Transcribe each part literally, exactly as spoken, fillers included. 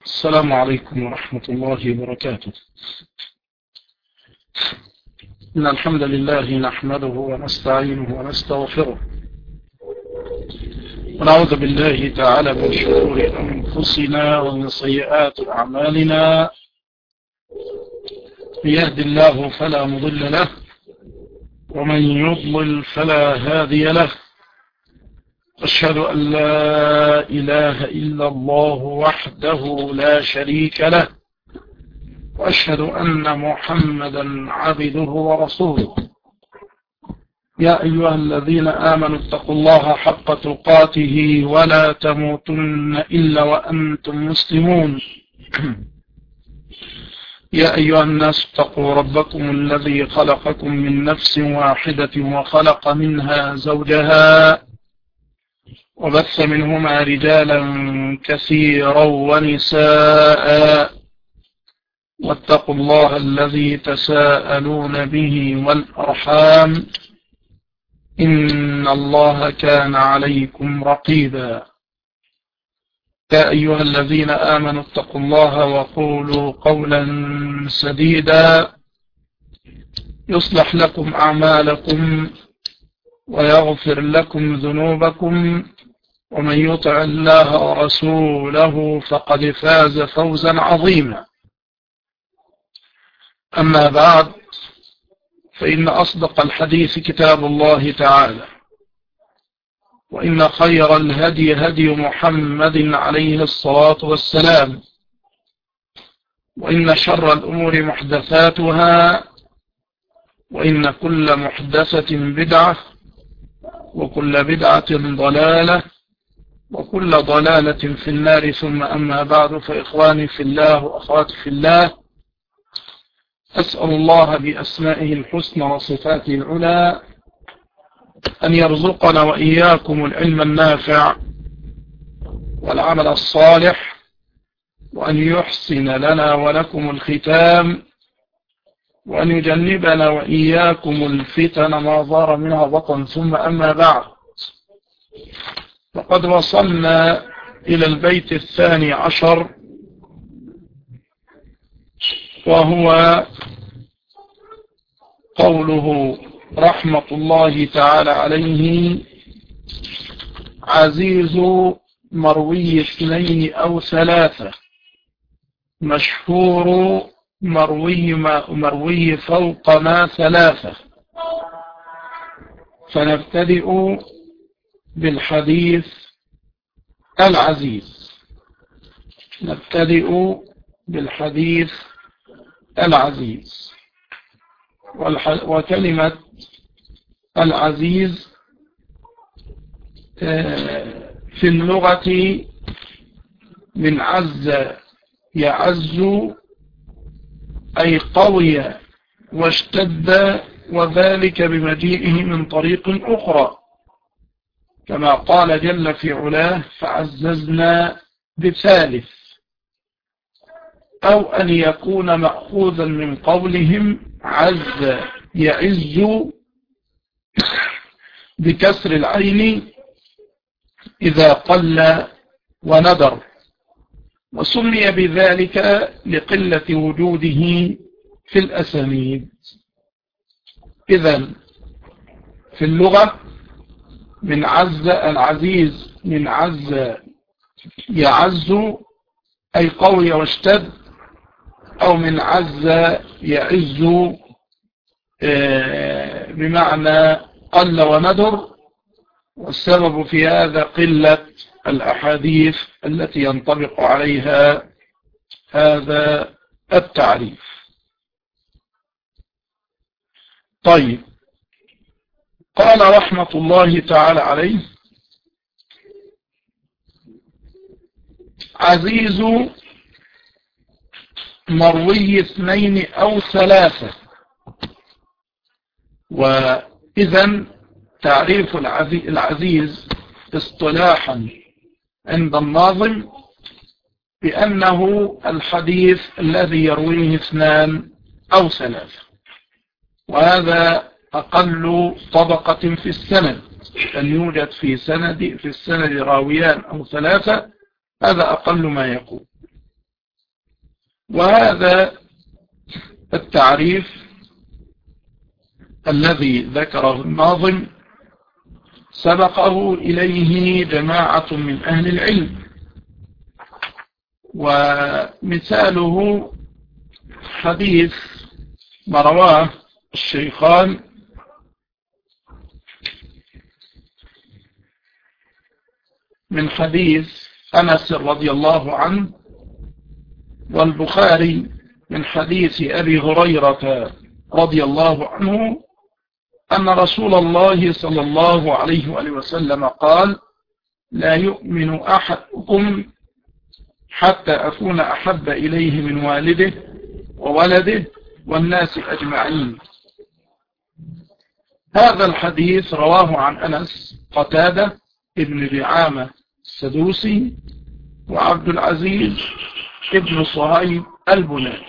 السلام عليكم ورحمة الله وبركاته. إن الحمد لله نحمده ونستعينه ونستغفره ونعوذ بالله تعالى من شرور أنفسنا ومن سيئات أعمالنا. من يهد الله فلا مضل له ومن يضلل فلا هادي له. أشهد أن لا إله إلا الله وحده لا شريك له، وأشهد أن محمدا عبده ورسوله. يا أيها الذين آمنوا اتقوا الله حق تقاته ولا تموتن إلا وأنتم مسلمون. يا أيها الناس اتقوا ربكم الذي خلقكم من نفس واحدة وخلق منها زوجها وبث منهما رجالا كثيرا ونساء، واتقوا الله الذي تساءلون به والأرحام إن الله كان عليكم رقيبا. يا أيها الذين آمنوا اتقوا الله وقولوا قولا سديدا يصلح لكم أعمالكم ويغفر لكم ذنوبكم، ومن يطع الله ورسوله فقد فاز فوزا عظيما. أما بعد، فإن أصدق الحديث كتاب الله تعالى، وإن خير الهدي هدي محمد عليه الصلاة والسلام، وإن شر الأمور محدثاتها، وإن كل محدثة بدعة، وكل بدعة ضلالة، وكل ضلالة في النار. ثم أما بعد، فإخواني في الله وأخواتي في الله، أسأل الله بأسمائه الحسنى وصفاته العلى أن يرزقنا وإياكم العلم النافع والعمل الصالح، وأن يحسن لنا ولكم الختام، وأن يجنبنا وإياكم الفتن ما ظهر منها بطن. ثم أما بعد، فقد وصلنا إلى البيت الثاني عشر، وهو قوله رحمة الله تعالى عليه: عزيز مروي اثنين أو ثلاثة، مشهور مروي ما مروي فوق ما ثلاثة. فنبتدئ بالحديث العزيز. نبتدئ بالحديث العزيز. وكلمة العزيز في اللغة من عز يعز، أي قوي واشتد، وذلك بمجيئه من طريق أخرى، كما قال جل في علاه: فعززنا بثالث. أو أن يكون مأخوذا من قولهم عز يعز بكسر العين إذا قل وندر، وسمي بذلك لقلة وجوده في الأسانيد. إذن في اللغة من عز العزيز من عز يعز، أي قوي واشتد، أو من عز يعز بمعنى قل وندر. والسبب في هذا قلة الأحاديث التي ينطبق عليها هذا التعريف. طيب، قال رحمة الله تعالى عليه: عزيز مروي اثنين أو ثلاثة. وإذن تعريف العزيز اصطلاحا عند الناظم بأنه الحديث الذي يرويه اثنان أو ثلاثة، وهذا أقل طبقة في السند. أن يوجد في سند في السند راويان أو ثلاثة، هذا أقل ما يكون. وهذا التعريف الذي ذكره الناظم سبقه إليه جماعة من أهل العلم، ومثاله حديث ما رواه الشيخان من حديث أنس رضي الله عنه، والبخاري من حديث أبي هريرة رضي الله عنه أن رسول الله صلى الله عليه وآله وسلم قال: لا يؤمن أحدكم حتى أكون أحب إليه من والده وولده والناس أجمعين. هذا الحديث رواه عن أنس قتادة ابن دعامة السدوسي وعبد العزيز ابن صهيب البناني،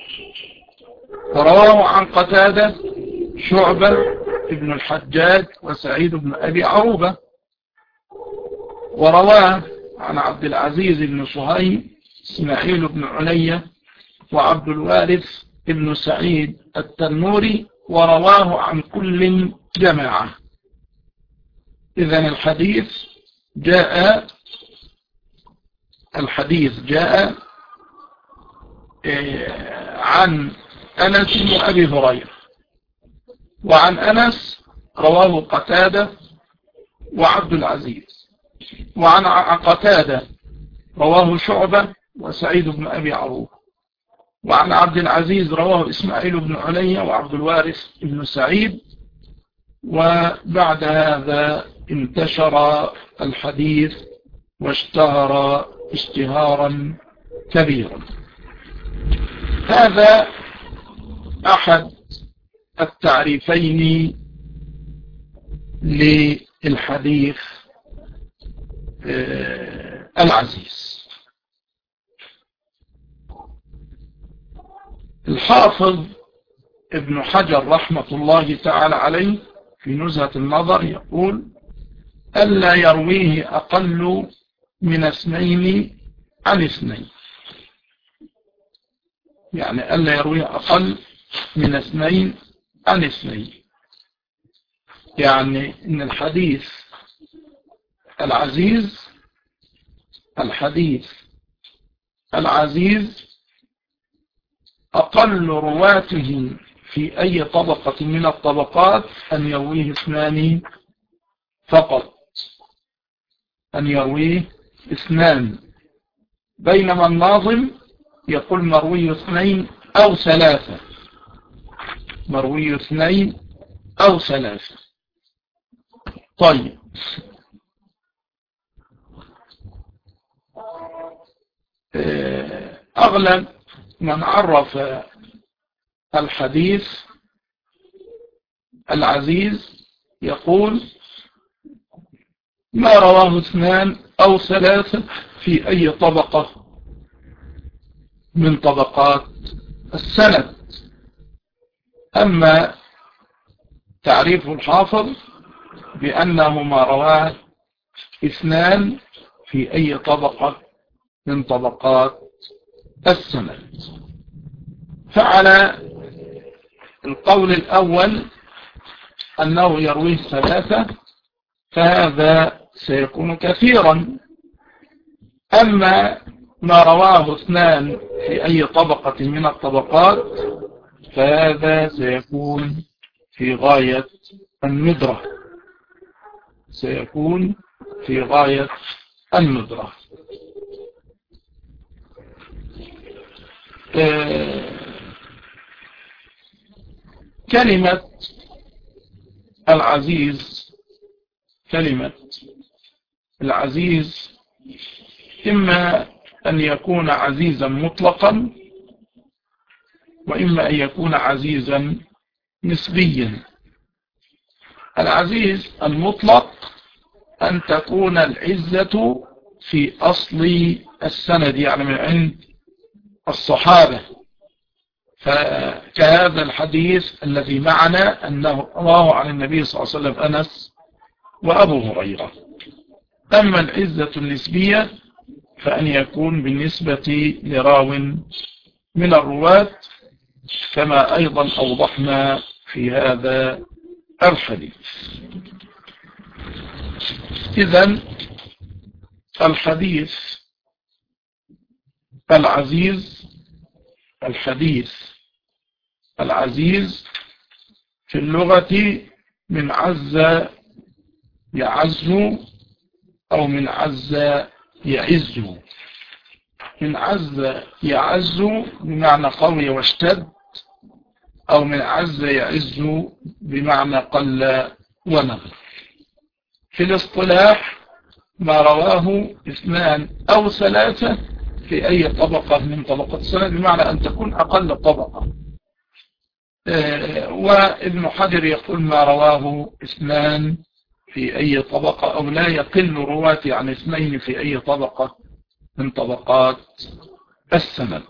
ورواه عن قتادة شعبة ابن الحجاج وسعيد بن أبي عروبة، ورواه عن عبد العزيز بن صهيب إسماعيل بن علية وعبد الوارث ابن سعيد التنوري، ورواه عن كل جماعة. إذن الحديث جاء الحديث جاء عن أنس وأبي هريرة، وعن أنس رواه قتادة وعبد العزيز، وعن قتادة رواه شعبة وسعيد بن أبي عروبة، وعن عبد العزيز رواه إسماعيل بن علية وعبد الوارث بن سعيد. وبعد هذا انتشر الحديث واشتهر اشتهارا كبيرا. هذا أحد التعريفين للحديث العزيز. الحافظ ابن حجر رحمة الله تعالى عليه في نزهة النظر يقول: ألا يرويه أقل من اثنين عن اثنين، يعني ألا يرويه أقل من اثنين عن اثنين، يعني إن الحديث العزيز الحديث العزيز أقل رواته في أي طبقة من الطبقات أن يرويه اثنان فقط، أن يرويه اثنان، بينما الناظم يقول مروي اثنين أو ثلاثة، مروي اثنين أو ثلاثة. طيب، أغلب من عرف الحديث العزيز يقول ما رواه اثنان أو ثلاثة في أي طبقة من طبقات السند. أما تعريف الحافظ بأنه ما رواه اثنان في أي طبقة من طبقات السند. فعلى القول الأول أنه يرويه ثلاثة فهذا سيكون كثيرا، أما ما رواه اثنان في أي طبقة من الطبقات فهذا سيكون في غاية الندرة، سيكون في غاية الندرة. كلمة العزيز كلمة العزيز إما أن يكون عزيزا مطلقا وإما أن يكون عزيزا نسبيا. العزيز المطلق أن تكون العزة في أصل السند، يعني من عند الصحابة، فكهذا الحديث الذي معنا أنه رواه عن النبي صلى الله عليه وسلم أنس وأبو هريرة. أما العزة النسبية فأن يكون بالنسبة لراو من الرواة كما أيضا أوضحنا في هذا الحديث. إذن الحديث العزيز الحديث العزيز في اللغة من عز يعز أو من عز يعز. من عز يعز بمعنى قوي واشتد، أو من عز يعز بمعنى قل ونقل. في الاصطلاح ما رواه اثنان أو ثلاثة في أي طبقة من طبقات السند، بمعنى أن تكون أقل طبقة. وابن حجر يقول ما رواه اثنان في أي طبقة، أو لا يقل رواتي عن اثنين في أي طبقة من طبقات السند.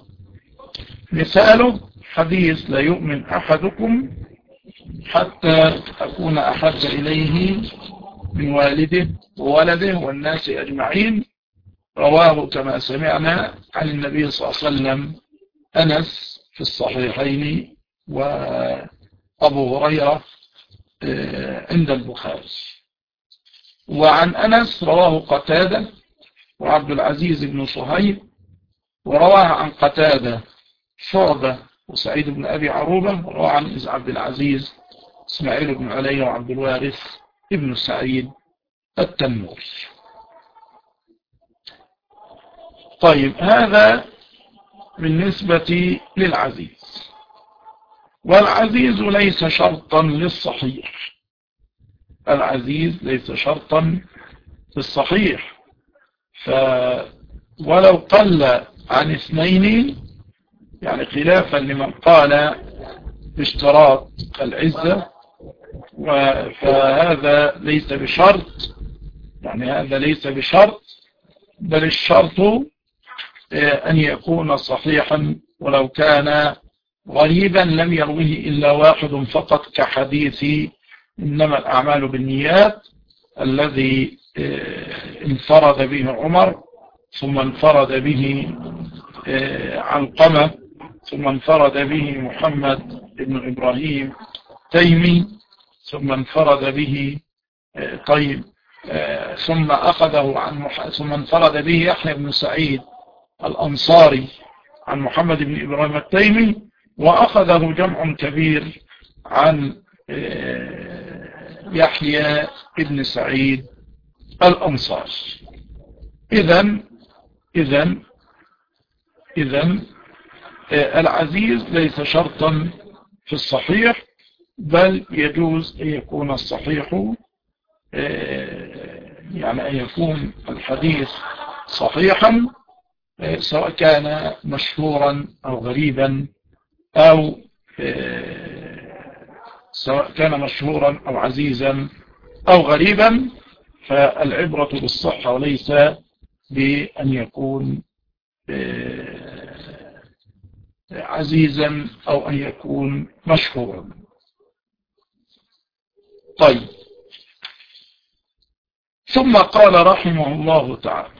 مثاله حديث لا يؤمن أحدكم حتى أكون أحب إليه من والده وولده والناس أجمعين، رواه كما سمعنا عن النبي صلى الله عليه وسلم أنس في الصحيحين، وأبو هريرة عند البخاري. وعن أنس رواه قتادة وعبد العزيز بن صهيب، ورواه عن قتادة شعبة وسعيد بن أبي عروبة، ورواه عن عبد العزيز إسماعيل بن علي وعبد الوارث ابن سعيد التنوري. طيب، هذا بالنسبة للعزيز. والعزيز ليس شرطا للصحيح، العزيز ليس شرطا للصحيح، ف ولو قل عن اثنين، يعني خلافا لمن قال باشتراط العزة، فهذا ليس بشرط، يعني هذا ليس بشرط، بل الشرط أن يكون صحيحا ولو كان غريبا لم يروه إلا واحد فقط، كحديث إنما الأعمال بالنيات الذي انفرد به عمر، ثم انفرد به علقمة، ثم انفرد به محمد بن إبراهيم تيمي، ثم انفرد به طيب ثم أخذه عن ثم انفرد به يحيى بن سعيد الأنصاري عن محمد بن إبراهيم التيمي، وأخذه جمع كبير عن يحيى بن سعيد الأنصاري. إذن إذن إذن العزيز ليس شرطا في الصحيح، بل يجوز أن يكون الصحيح، يعني أن يكون الحديث صحيحا سواء كان مشهورا أو غريبا، أو سواء كان مشهورا أو عزيزا أو غريبا، فالعبرة بالصحة وليس بأن يكون عزيزا أو أن يكون مشهورا. طيب، ثم قال رحمه الله تعالى: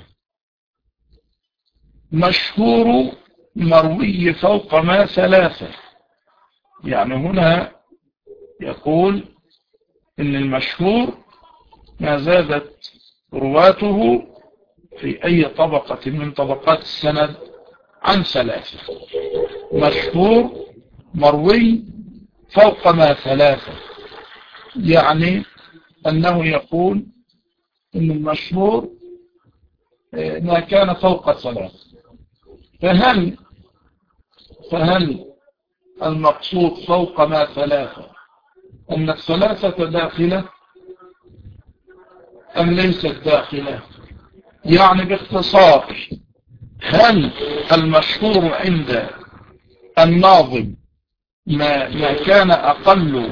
مشهور مروي فوق ما ثلاثة. يعني هنا يقول إن المشهور ما زادت رواته في أي طبقة من طبقات السند عن ثلاثة. مشهور مروي فوق ما ثلاثة، يعني أنه يقول إن المشهور ما كان فوق ثلاثة. فهل فهل المقصود فوق ما ثلاثة أن الثلاثة داخلة أم ليست داخلة؟ يعني باختصار، هل المشهور عند الناظم ما, ما كان أقل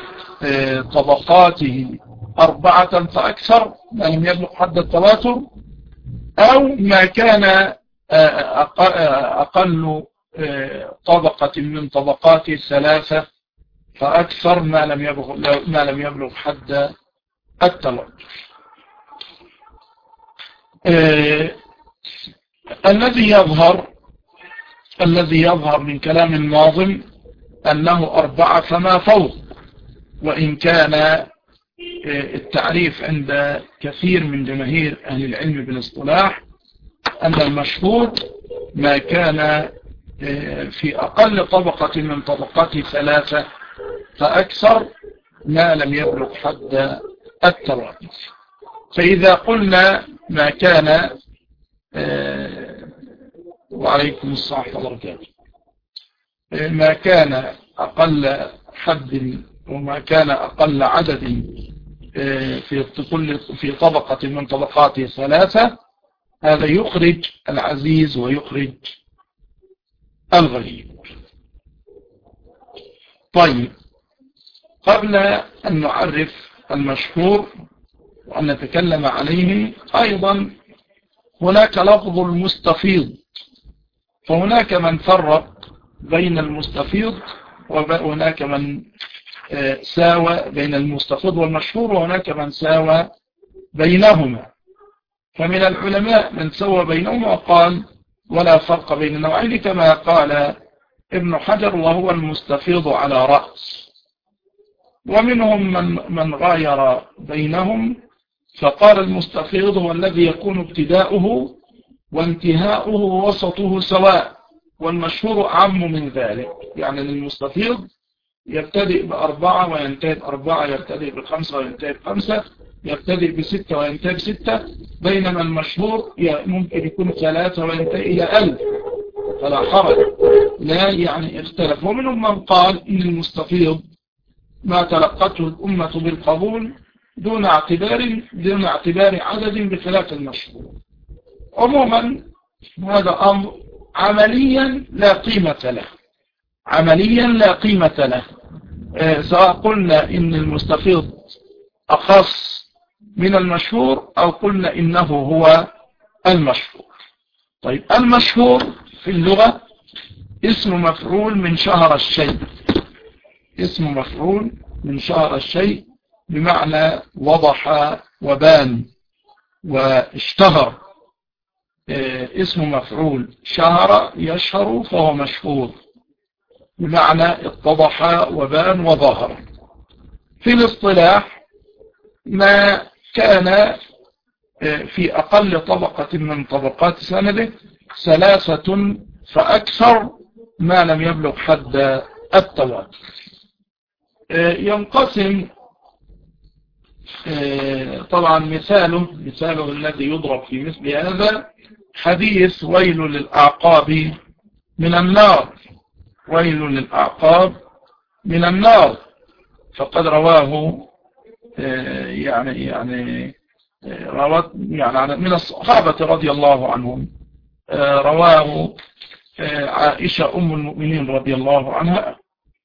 طبقاته أربعة فأكثر ما لم يبلغ حد التواتر، أو ما كان أقل طبقة من طبقات ثلاثة فأكثر ما لم يبلغ ما لم يبلغ حد التواتر. الذي يظهر الذي يظهر من كلام الناظم أنه أربعة فما فوق، وإن كان التعريف عند كثير من جماهير أهل العلم بالاصطلاح أن المشهور ما كان في أقل طبقة من طبقات ثلاثة فأكثر ما لم يبلغ حد التواتر. فإذا قلنا ما كان وعليكم الصحة وبركاته ما كان أقل حد وما كان أقل عدد في كل في طبقة من طبقات ثلاثة، هذا يخرج العزيز ويخرج الغريب. طيب، قبل أن نعرف المشهور وأن نتكلم عليه أيضا هناك لفظ المستفيض، فهناك من فرق بين المستفيض وهناك من ساوى بين المستفيض والمشهور، وهناك من ساوى بينهما. فمن العلماء من سوى بينهما وقال ولا فرق بين النوعين كما قال ابن حجر وهو المستفيض على رأس. ومنهم من, من غاير بينهم فقال المستفيض هو الذي يكون ابتداؤه وانتهاؤه ووسطه سواء، والمشهور أعم من ذلك. يعني المستفيض يبتدئ بأربعة وينتهي بأربعة، يبتدئ بخمسة وينتهي بخمسة، يبتدئ بستة وينتهي بستة، بينما المشهور ممكن يكون ثلاثة وينتهي إلى ألف، فلا حرج، لا يعني اختلف. ومنهم من قال إن المستفيض ما تلقته الأمة بالقبول دون اعتبار دون اعتبار عدد بخلاف المشهور. عموما هذا أمر عمليا لا قيمة له، عمليا لا قيمة له، آه سواء قلنا إن المستفيض أخص من المشهور أو قلنا إنه هو المشهور. طيب، المشهور في اللغة اسم مفعول من شهر الشيء، اسم مفعول من شهر الشيء بمعنى وضح وبان واشتهر. آه اسم مفعول شهر يشهر فهو مشهور بمعنى اتضح وبان وظهر. في الاصطلاح ما كان في أقل طبقة من طبقات سنده ثلاثة فأكثر ما لم يبلغ حد التواتر. ينقسم طبعا مثاله مثاله الذي يضرب في مثل هذا حديث ويل للأعقاب من النار، ويل للأعقاب من النار، فقد رواه يعني يعني رواه يعني من الصحابة رضي الله عنهم، رواه عائشة أم المؤمنين رضي الله عنها،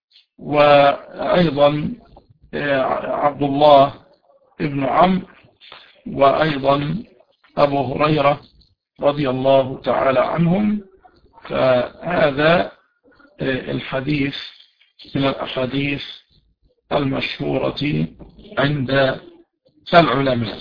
وأيضا عبد الله ابن عمرو، وأيضا أبو هريرة رضي الله تعالى عنهم. فهذا الحديث من الأحاديث المشهورة عند العلماء.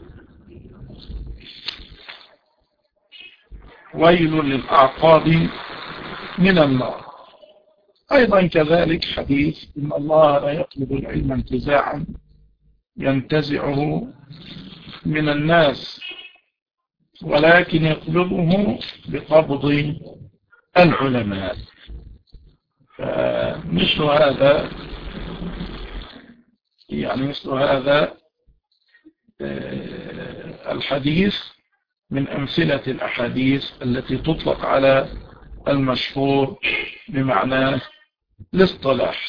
ويل للأعقاب من النار. أيضا كذلك حديث إن الله لا يطلب العلم انتزاعا ينتزعه من الناس ولكن يطلبه بقبض العلماء. فمثل هذا يعني مثل هذا الحديث من أمثلة الأحاديث التي تطلق على المشهور بمعنى الاصطلاح.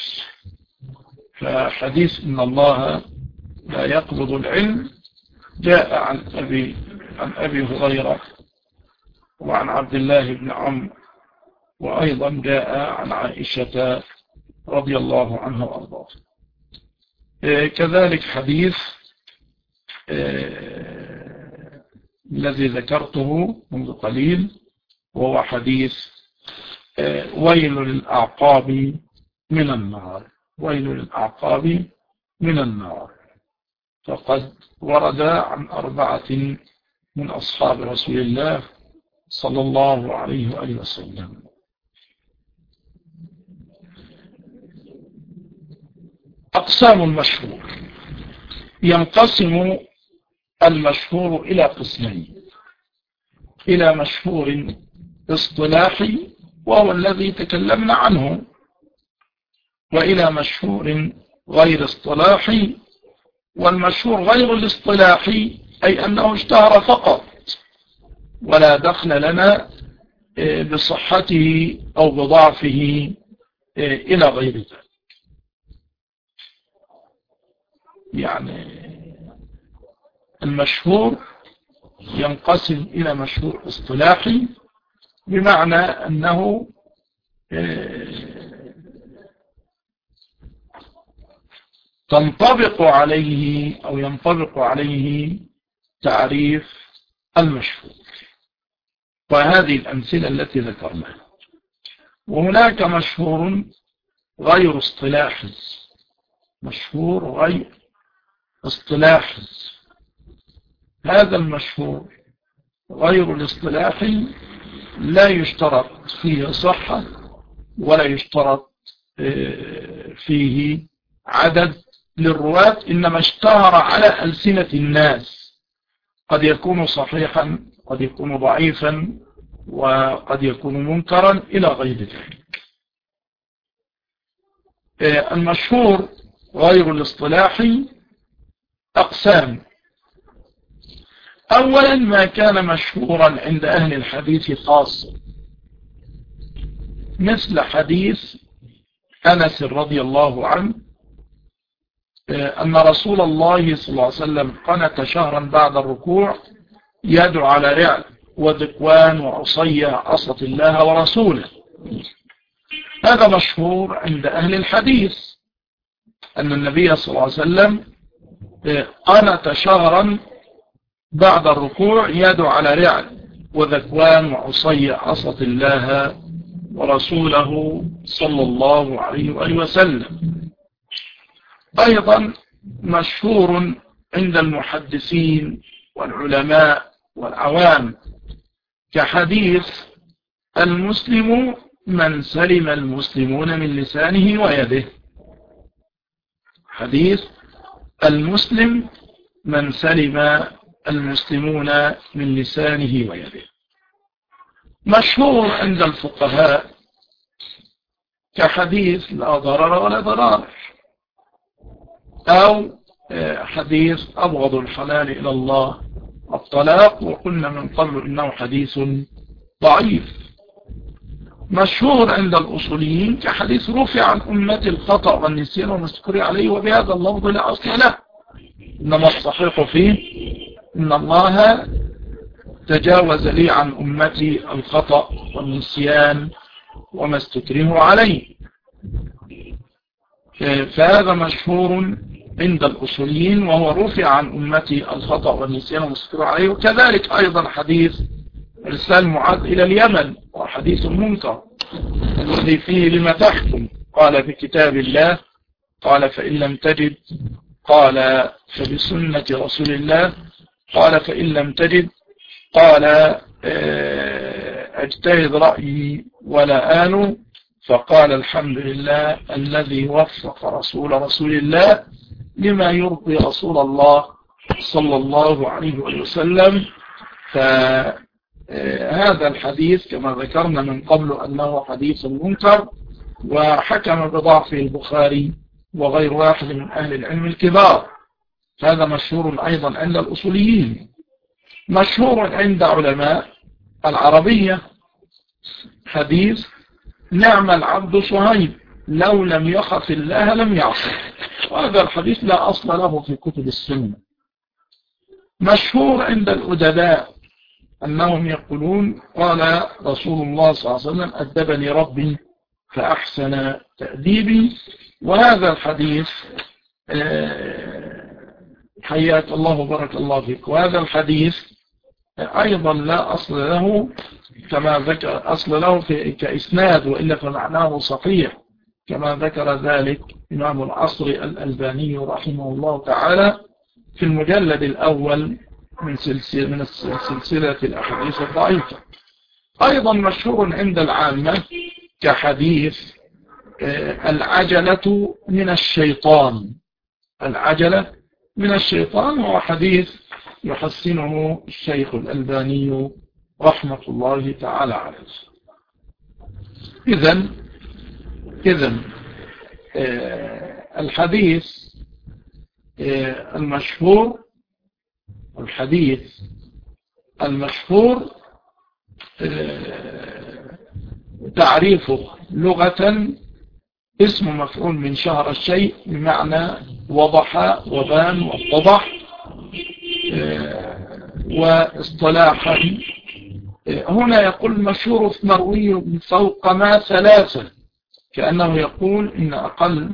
فحديث إن الله لا يقبض العلم جاء عن أبي عن أبي هريرة وعن عبد الله بن عمرو، وأيضا جاء عن عائشة رضي الله عنها وأرضاها. كذلك حديث الذي ذكرته منذ قليل وهو حديث ويل للأعقاب من النار، ويل للأعقاب من النار، فقد ورد عن أربعة من أصحاب رسول الله صلى الله عليه وآله وسلم. أقسام المشهور. ينقسم المشهور إلى قسمين: إلى مشهور اصطلاحي وهو الذي تكلمنا عنه، وإلى مشهور غير اصطلاحي. والمشهور غير الاصطلاحي أي أنه اشتهر فقط ولا دخل لنا بصحته أو بضعفه إلى غير ذلك. يعني المشهور ينقسم إلى مشهور اصطلاحي، بمعنى أنه تنطبق عليه أو ينطبق عليه تعريف المشهور، وهذه الأمثلة التي ذكرناها. وهناك مشهور غير اصطلاحي. مشهور غير اصطلاحي، هذا المشهور غير الاصطلاحي لا يشترط فيه صحة ولا يشترط فيه عدد للرواة، إنما اشتهر على ألسنة الناس، قد يكون صحيحا قد يكون ضعيفا وقد يكون منكرا إلى غير ذلك. المشهور غير الاصطلاحي أقسام: أولا ما كان مشهورا عند أهل الحديث خاصة، مثل حديث أنس رضي الله عنه أن رسول الله صلى الله عليه وسلم قنت شهرا بعد الركوع يدعو على رعل وذكوان وعصية عصت الله ورسوله. هذا مشهور عند أهل الحديث أن النبي صلى الله عليه وسلم قنت شهرا بعد الركوع يدعو على رعل وذكوان وعصية عصت الله ورسوله صلى الله عليه وآله وسلم. أيضا مشهور عند المحدثين والعلماء والعوام كحديث المسلم من سلم المسلمون من لسانه ويده. حديث المسلم من سلم المسلمون من لسانه ويده. مشهور عند الفقهاء كحديث لا ضرر ولا ضرار، أو حديث أبغض الحلال إلى الله الطلاق، وقلنا من قبل إنه حديث ضعيف. مشهور عند الأصوليين كحديث رفع عن أمة الخطأ والنسيان والمستكر عليه، وبهذا اللفظ لا أصل له، إنما الصحيح فيه إن الله تجاوز لي عن أمتي الخطأ والنسيان وما استكره عليه. فهذا مشهور عند الأصوليين وهو رفع عن أمتي الخطأ والنسيان وما استكره عليه. وكذلك أيضا حديث إرسال معاذ إلى اليمن وحديث منكر الذي فيه لما تحكم، قال بكتاب الله، قال فإن لم تجد، قال فبسنة رسول الله، قال فإن لم تجد، قال اجتهد رأيي ولا آل، فقال الحمد لله الذي وفق رسول رسول الله لما يرضي رسول الله صلى الله عليه وسلم. فهذا الحديث كما ذكرنا من قبل أنه حديث منكر، وحكم بضعفه البخاري وغير واحد من أهل العلم الكبار. هذا مشهور أيضا عند الأصوليين. مشهور عند علماء العربية حديث نعم العبد صهيب لو لم يخف الله لم يعصه، وهذا الحديث لا أصل له في كتب السنة. مشهور عند الأدباء أنهم يقولون قال رسول الله صلى الله عليه وسلم أدبني ربي فأحسن تأديبي، وهذا الحديث حياك الله بارك الله فيك، وهذا الحديث أيضا لا أصل له كما ذكر أصل له في كإسناد، وإلا فمعناه صحيح كما ذكر ذلك إمام العصر الألباني رحمه الله تعالى في المجلد الأول من سلسلة من سلسلة الأحاديث الضعيفة. أيضا مشهور عند العامة كحديث العجلة من الشيطان. العجلة من الشيطان هو حديث يحسنه الشيخ الألباني رحمة الله تعالى عليه. إذن إذن الحديث المشهور الحديث المشهور تعريفه لغة اسم مفعول من شهر الشيء بمعنى وضح وبان واتضح. واصطلاحا هنا يقول مشهور مروي فوق ما ثلاثة، كأنه يقول إن أقل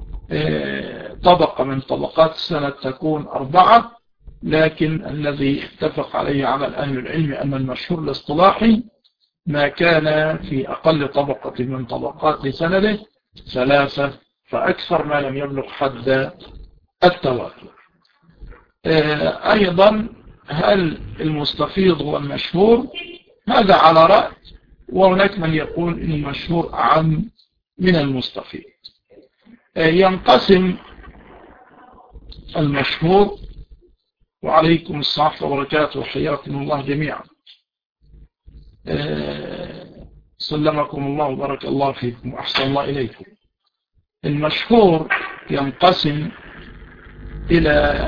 طبقة من طبقات السنة تكون أربعة، لكن الذي اتفق عليه عمل أهل العلم أن المشهور الاصطلاحي ما كان في أقل طبقة من طبقات سنده ثلاثة فأكثر ما لم يبلغ حد التواتر. أيضا هل المستفيض هو المشهور؟ هذا على رأي، وهناك من يقول إن المشهور أعم من المستفيض. ينقسم المشهور، وعليكم السلام وبركاته وحياكم الله جميعا، سلمكم الله وبارك الله فيكم وأحسن الله إليكم. المشهور ينقسم إلى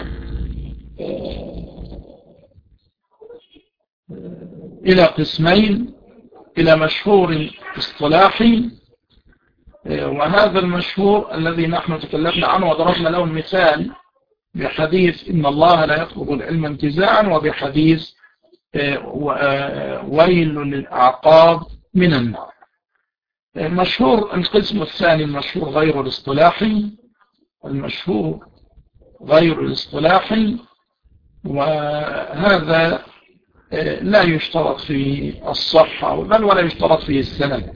إلى قسمين، إلى مشهور اصطلاحي، وهذا المشهور الذي نحن تكلمنا عنه وضربنا له المثال بحديث إن الله لا يطلب العلم انتزاعا، وبحديث ويل للأعقاب من النار. مشهور القسم الثاني المشهور غير الاصطلاحي، المشهور غير الاصطلاحي، وهذا لا يشترط في الصحة بل ولا يشترط في السند،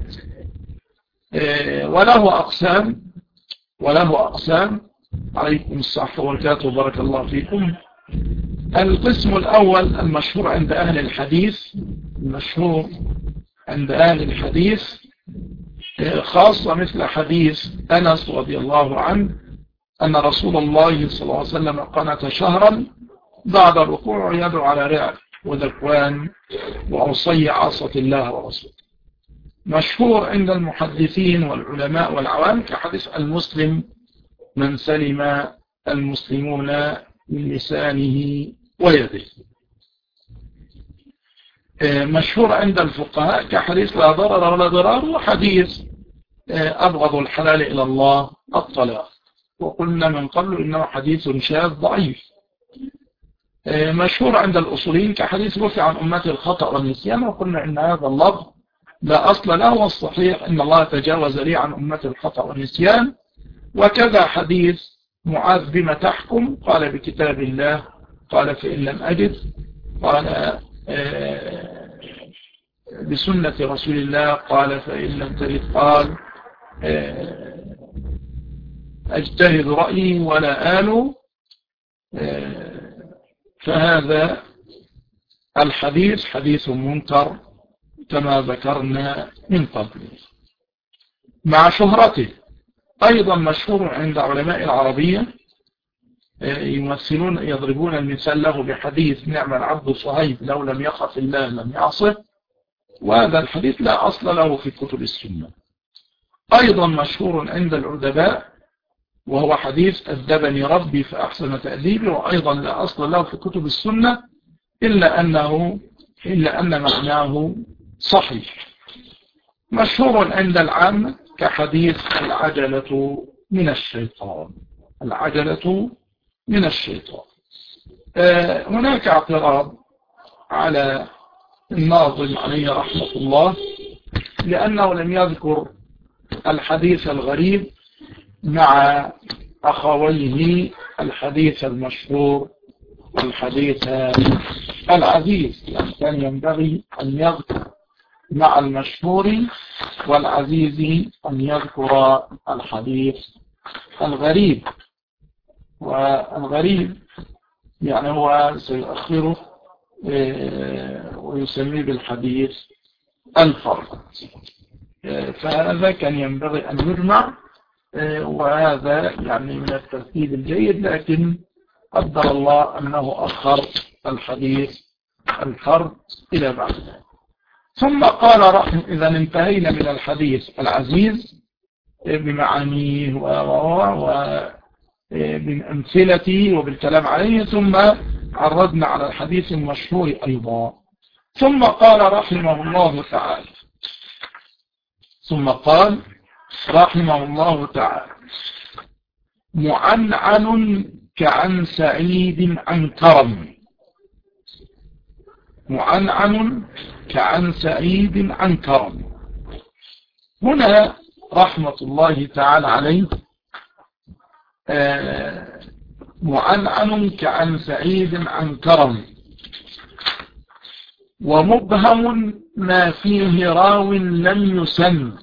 وله أقسام وله أقسام عليكم الصحة والبركاته وبارك الله فيكم. القسم الأول المشهور عند أهل الحديث، المشهور عند أهل الحديث خاصة مثل حديث أنس رضي الله عنه أن رسول الله صلى الله عليه وسلم قنت شهرا بعد الركوع يدعو على رعل وذكوان وعصي عصة الله ورسوله. مشهور عند المحدثين والعلماء والعوام كحديث المسلم من سلم المسلمون من لسانه ويده. مشهور عند الفقهاء كحديث لا ضرر ولا ضرار، وحديث أبغض الحلال إلى الله الطلاق، وقلنا من قبل إنه حديث شاذ ضعيف. مشهور عند الأصوليين كحديث رفع عن أمتي الخطأ والنسيان، وقلنا إن هذا اللفظ لا أصل له، والصحيح إن الله تجاوز لي عن أمتي الخطأ والنسيان. وكذا حديث معاذ بما تحكم قال بكتاب الله، قال فإن لم أجد قال بسنة رسول الله، قال فإن لم تجد قال أجتهد رأيي ولا آل. فهذا الحديث حديث منكر كما ذكرنا من قبل. مع شهرته أيضا مشهور عند علماء العربية، يمثلون يضربون المثال له بحديث نعم العبد صهيب لو لم يخف الله لم يعصه، وهذا الحديث لا أصل له في كتب السنة. أيضا مشهور عند الأدباء وهو حديث أدبني ربي فأحسن تأديبي، وأيضا لا أصل له في كتب السنة إلا أنه إلا أن معناه صحيح. مشهور عند العامة كحديث العجلة من الشيطان، العجلة من الشيطان. هناك اعتراض على الناظم عليه رحمة الله لأنه لم يذكر الحديث الغريب مع أخويه الحديث المشهور والحديث العزيز، يعني كان ينبغي أن يذكر مع المشهور والعزيز أن يذكر الحديث الغريب. والغريب يعني هو سيؤخره ويسميه بالحديث الفرد. فهذا كان ينبغي أن يجمع، وهذا يعني من الترتيب الجيد، لكن قدر الله أنه أخر الحديث الفرد إلى بعد. ثم قال رحمه إذا انتهينا من الحديث العزيز بمعانيه وبأمثلته وبالكلام عليه، ثم عرضنا على الحديث المشهور أيضا. ثم قال رحمه الله تعالى ثم قال رحمه الله تعالى معنعن كعن سعيد عن كرم. معنعن كعن سعيد عن كرم. هنا رحمة الله تعالى عليه آه معنعن كعن سعيد عن كرم، ومبهم ما فيه راو لم يسن.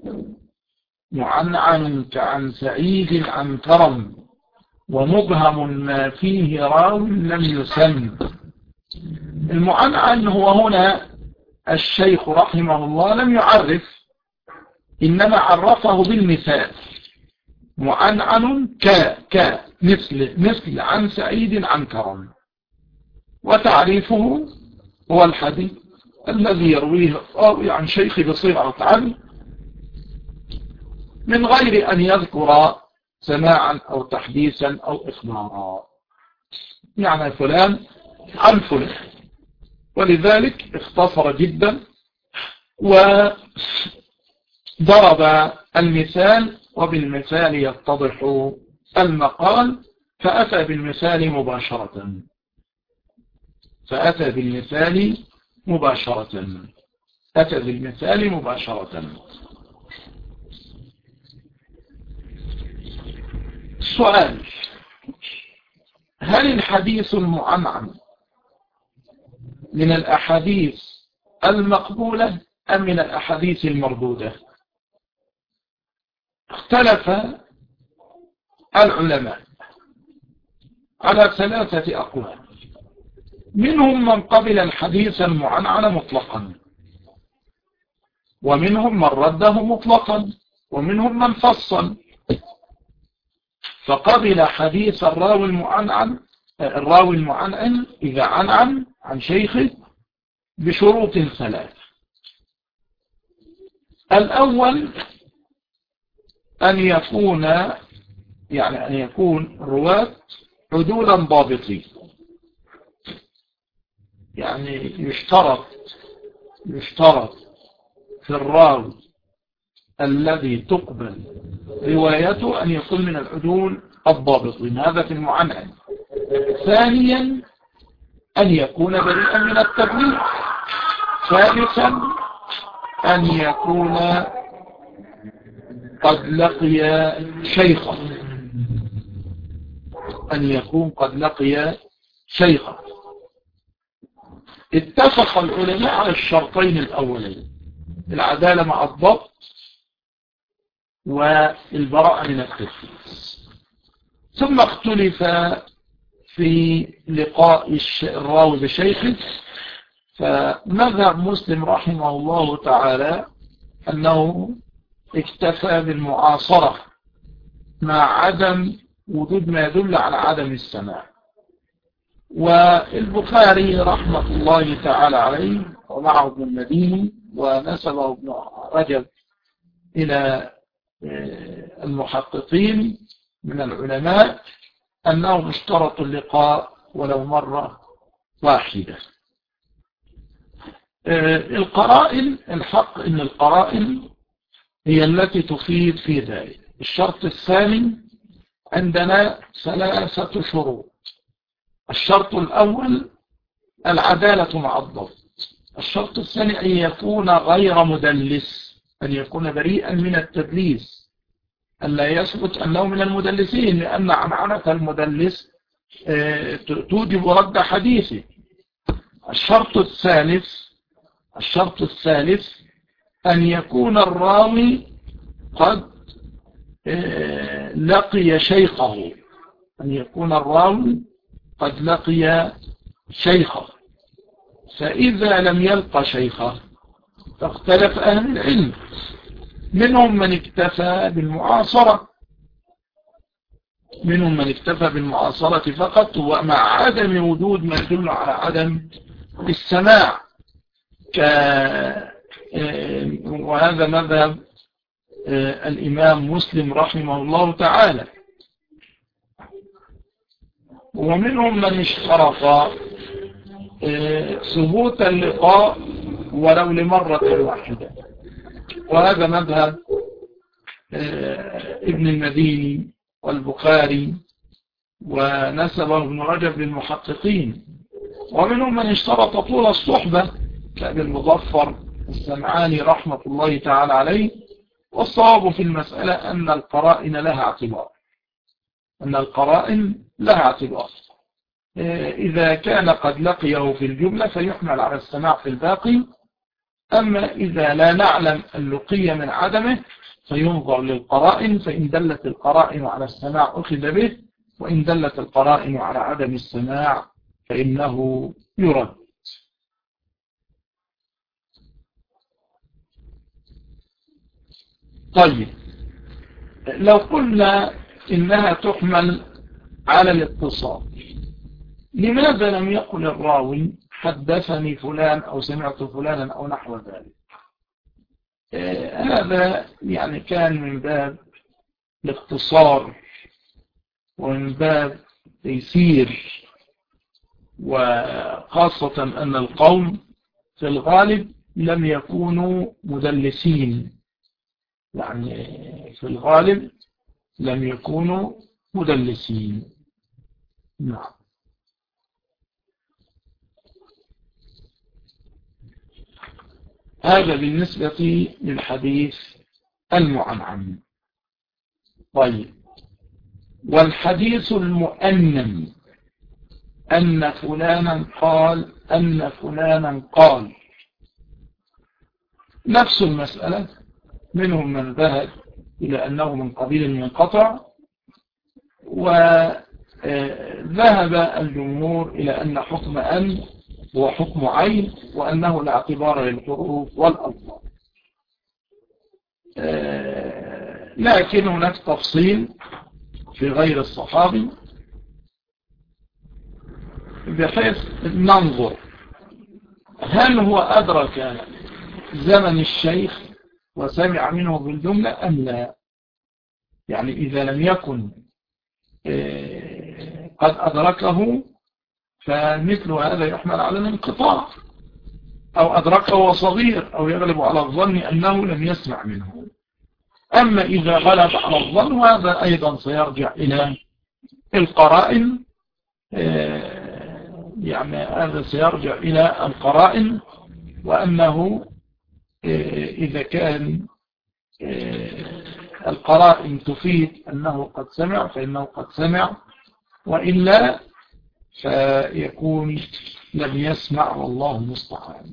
معنعن كعن سعيد عن كرم، ومبهم ما فيه راو لم يسن. المعنعن هو هنا الشيخ رحمه الله لم يعرف، إنما عرفه بالمثال. معنعن ك ك مثل مثل عن سعيد عن كرم، وتعريفه هو الحديث الذي يرويه الراوي عن شيخ بصيغة عن، من غير أن يذكر سماعا أو تحديثا أو إخبارا، يعني فلان عن فلان. ولذلك اختصر جدا وضرب المثال، وبالمثال يتضح المقال، فأتى بالمثال مباشرة فأتى بالمثال مباشرة أتى بالمثال مباشرة. السؤال: هل الحديث المعنعن من الأحاديث المقبولة أم من الأحاديث المردودة؟ اختلف العلماء على ثلاثة أقوال. منهم من قبل الحديث المعنعن مطلقا، ومنهم من رده مطلقا، ومنهم من فصل فقبل حديث الراوي المعنعن الراوي المعنعن إذا عنعن عن شيخه بشروط ثلاثة. الأول أن يكون يعني أن يكون الرواة عدولا ضابطين، يعني يشترط يشترط في الراوي الذي تقبل روايته أن يكون من العدول الضابطين، هذا في المعنعن. ثانيا أن يكون بريئا من التبليغ. ثالثا أن يكون قد لقي شيخا أن يكون قد لقي شيخا اتفق العلماء على الشرطين الأولين: العدالة مع الضبط والبراءة من التدليس. ثم اختلف في لقاء الراوي بشيخه، فمذهب مسلم رحمه الله تعالى أنه اكتفى بالمعاصرة مع عدم وجود ما يدل على عدم السماع. والبخاري رحمة الله تعالى عليه ومعه ابن المديني ونسبه ابن رجب إلى المحققين من العلماء أنهم اشترطوا اللقاء ولو مرة واحدة. القرائن، الحق إن القرائن هي التي تفيد في ذلك. الشرط الثاني عندنا ثلاثة شروط: الشرط الأول العدالة مع الضبط، الشرط الثاني أن يكون غير مدلس، أن يكون بريئا من التدليس، أن لا يثبت أنه من المدلسين، لأن عنعنة المدلس توجب رد حديثه. الشرط الثالث الشرط الثالث أن يكون الراوي قد لقي شيخه أن يكون الراوي قد لقي شيخه فإذا لم يلقى شيخه فاختلف أهل العلم منهم من اكتفى بالمعاصرة منهم من اكتفى بالمعاصرة فقط، ومع عدم وجود ما يدل على عدم السماع، ك وهذا مذهب الإمام مسلم رحمه الله تعالى. ومنهم من اشترط ثبوت اللقاء ولو لمرة واحدة، وهذا مذهب ابن المديني والبخاري ونسبه ابن رجب للمحققين. ومنهم من اشترط طول الصحبة كأبي المظفر السمعاني رحمة الله تعالى عليه. والصواب في المسألة أن القرائن لها اعتبار أن القرائن لها اعتبار إذا كان قد لقيه في الجملة فيحمل على السماع في الباقي، أما إذا لا نعلم اللقي من عدمه فينظر للقرائن، فإن دلت القرائن على السماع أخذ به، وإن دلت القرائن على عدم السماع فإنه يرد. طيب، لو قلنا إنها تحمل على الاتصال، لماذا لم يقل الراوي حدثني فلان أو سمعت فلانا أو نحو ذلك؟ آه هذا يعني كان من باب الاختصار ومن باب تيسير، وخاصة أن القوم في الغالب لم يكونوا مدلسين، يعني في الغالب لم يكونوا مدلسين. نعم. هذا بالنسبة للحديث المعنعن. طيب، والحديث المؤنن أن فلانا قال أن فلانا قال، نفس المسألة. منهم من ذهب إلى أنه من قبيل المنقطع، وذهب الجمهور إلى أن حكم أن هو حكم عين، وأنه لا اعتبار للحروف والألفاظ. لكن هناك تفصيل في غير الصحابي، بحيث ننظر هل هو أدرك زمن الشيخ وسمع منه بالجملة أم لا. يعني إذا لم يكن قد أدركه فمثل هذا يحمل على الانقطاع، أو أدركه وصغير، أو يغلب على الظن أنه لم يسمع منه. أما إذا غلب على الظن هذا أيضا سيرجع إلى القرائن، يعني هذا سيرجع إلى القرائن، وأنه إذا كان القرائن تفيد أنه قد سمع فإنه قد سمع، وإلا فيكون لم يسمع، والله المستعان.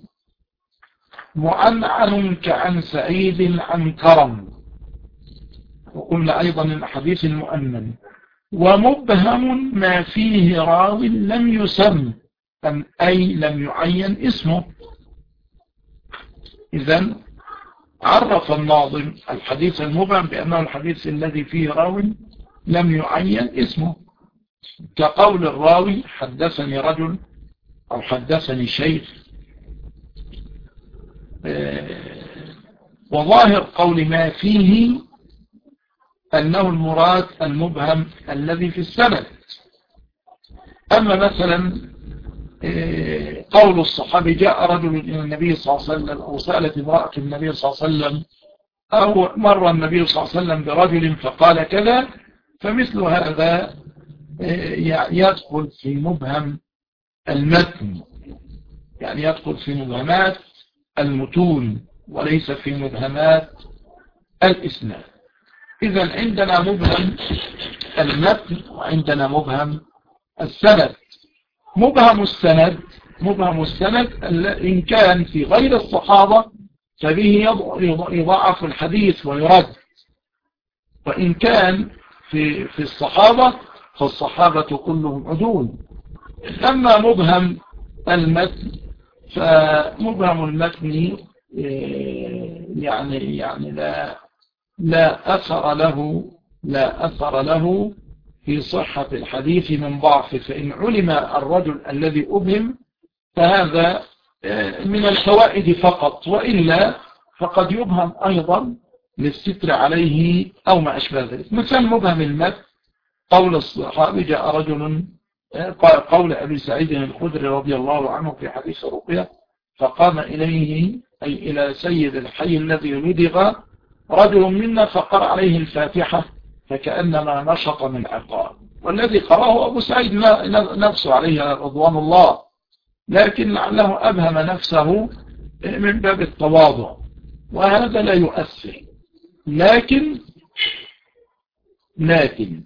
معنعن كعن سعيد عن كرم، وقلنا أيضا الحديث المؤمن. ومبهم ما فيه راو لم يسم، أي لم يعين اسمه. إذن عرف الناظم الحديث المبهم بأنه الحديث الذي فيه راو لم يعين اسمه، كقول الراوي حدثني رجل أو حدثني شيخ. وظاهر قول ما فيه أنه المراد المبهم الذي في السند. أما مثلا قول الصحابي جاء رجل إلى النبي صلى الله عليه وسلم، أو سألت امرأة النبي صلى الله عليه وسلم، أو مر النبي صلى الله عليه وسلم برجل فقال كذا، فمثل هذا يدخل في مبهم المتن، يعني يدخل في مبهمات المتون وليس في مبهمات الإسناد. إذن عندنا مبهم المتن وعندنا مبهم السند. مبهم السند مبهم السند إن كان في غير الصحابة فبه يضعف الحديث ويرد، وإن كان في في الصحابة فالصحابة كلهم عدول. أما مبهم المتن فمبهم المتن يعني يعني لا لا أثر له لا أثر له في صحة الحديث من ضعف، فإن علم الرجل الذي أبهم فهذا من الفوائد فقط، وإلا فقد يبهم أيضا للستر عليه أو ما أشبه ذلك. مثل مبهم المد قول الصحابي جاء رجل قول أبي سعيد الخدري رضي الله عنه في حديث رقية، فقام إليه أي إلى سيد الحي الذي لدغ رجل منا فقرأ عليه الفاتحة فكأنما نشط من عقاب، والذي قرأه أبو سعيد نفسه عليه رضوان الله، لكن لعله أبهم نفسه من باب التواضع، وهذا لا يؤثر. لكن لكن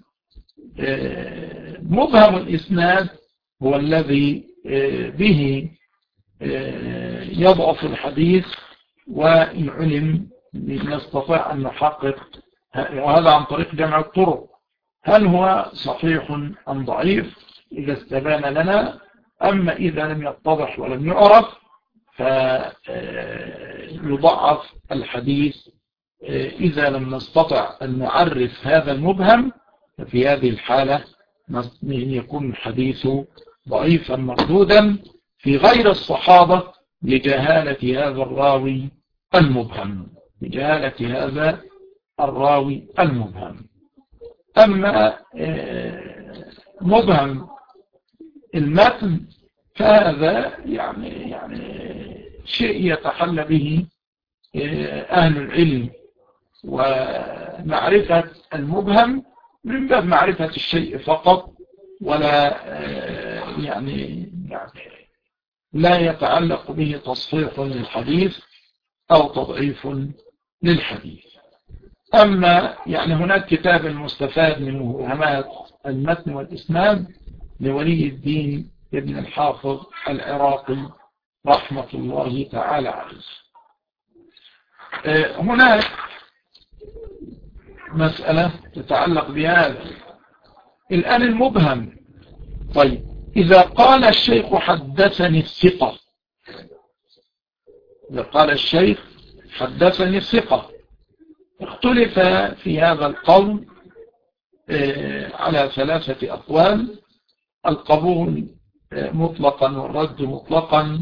مبهم الإسناد هو الذي به يضعف الحديث، وإن علم نستطيع أن نحقق، وهذا عن طريق جمع الطرق، هل هو صحيح أم ضعيف إذا استبان لنا. أما إذا لم يتضح ولم يعرف فيضعف الحديث إذا لم نستطع أن نعرف هذا المبهم، ففي هذه الحالة يكون الحديث ضعيفا مردودا في غير الصحابة لجهالة هذا الراوي المبهم لجهالة هذا الراوي المبهم. أما مبهم المتن فهذا يعني يعني شيء يتحلى به أهل العلم، ومعرفة المبهم من باب معرفة الشيء فقط، ولا يعني يعني لا يتعلق به تصحيح للحديث أو تضعيف للحديث. أما يعني هناك كتاب المستفاد من مبهمات المتن والإسناد لولي الدين ابن الحافظ العراقي رحمة الله تعالى عليه. هناك مسألة تتعلق بهذا الآن المبهم. طيب إذا قال الشيخ حدثني الثقة، إذا قال الشيخ حدثني الثقة، اختلف في هذا القول على ثلاثة أقوال: القبول مطلقا والرد مطلقا،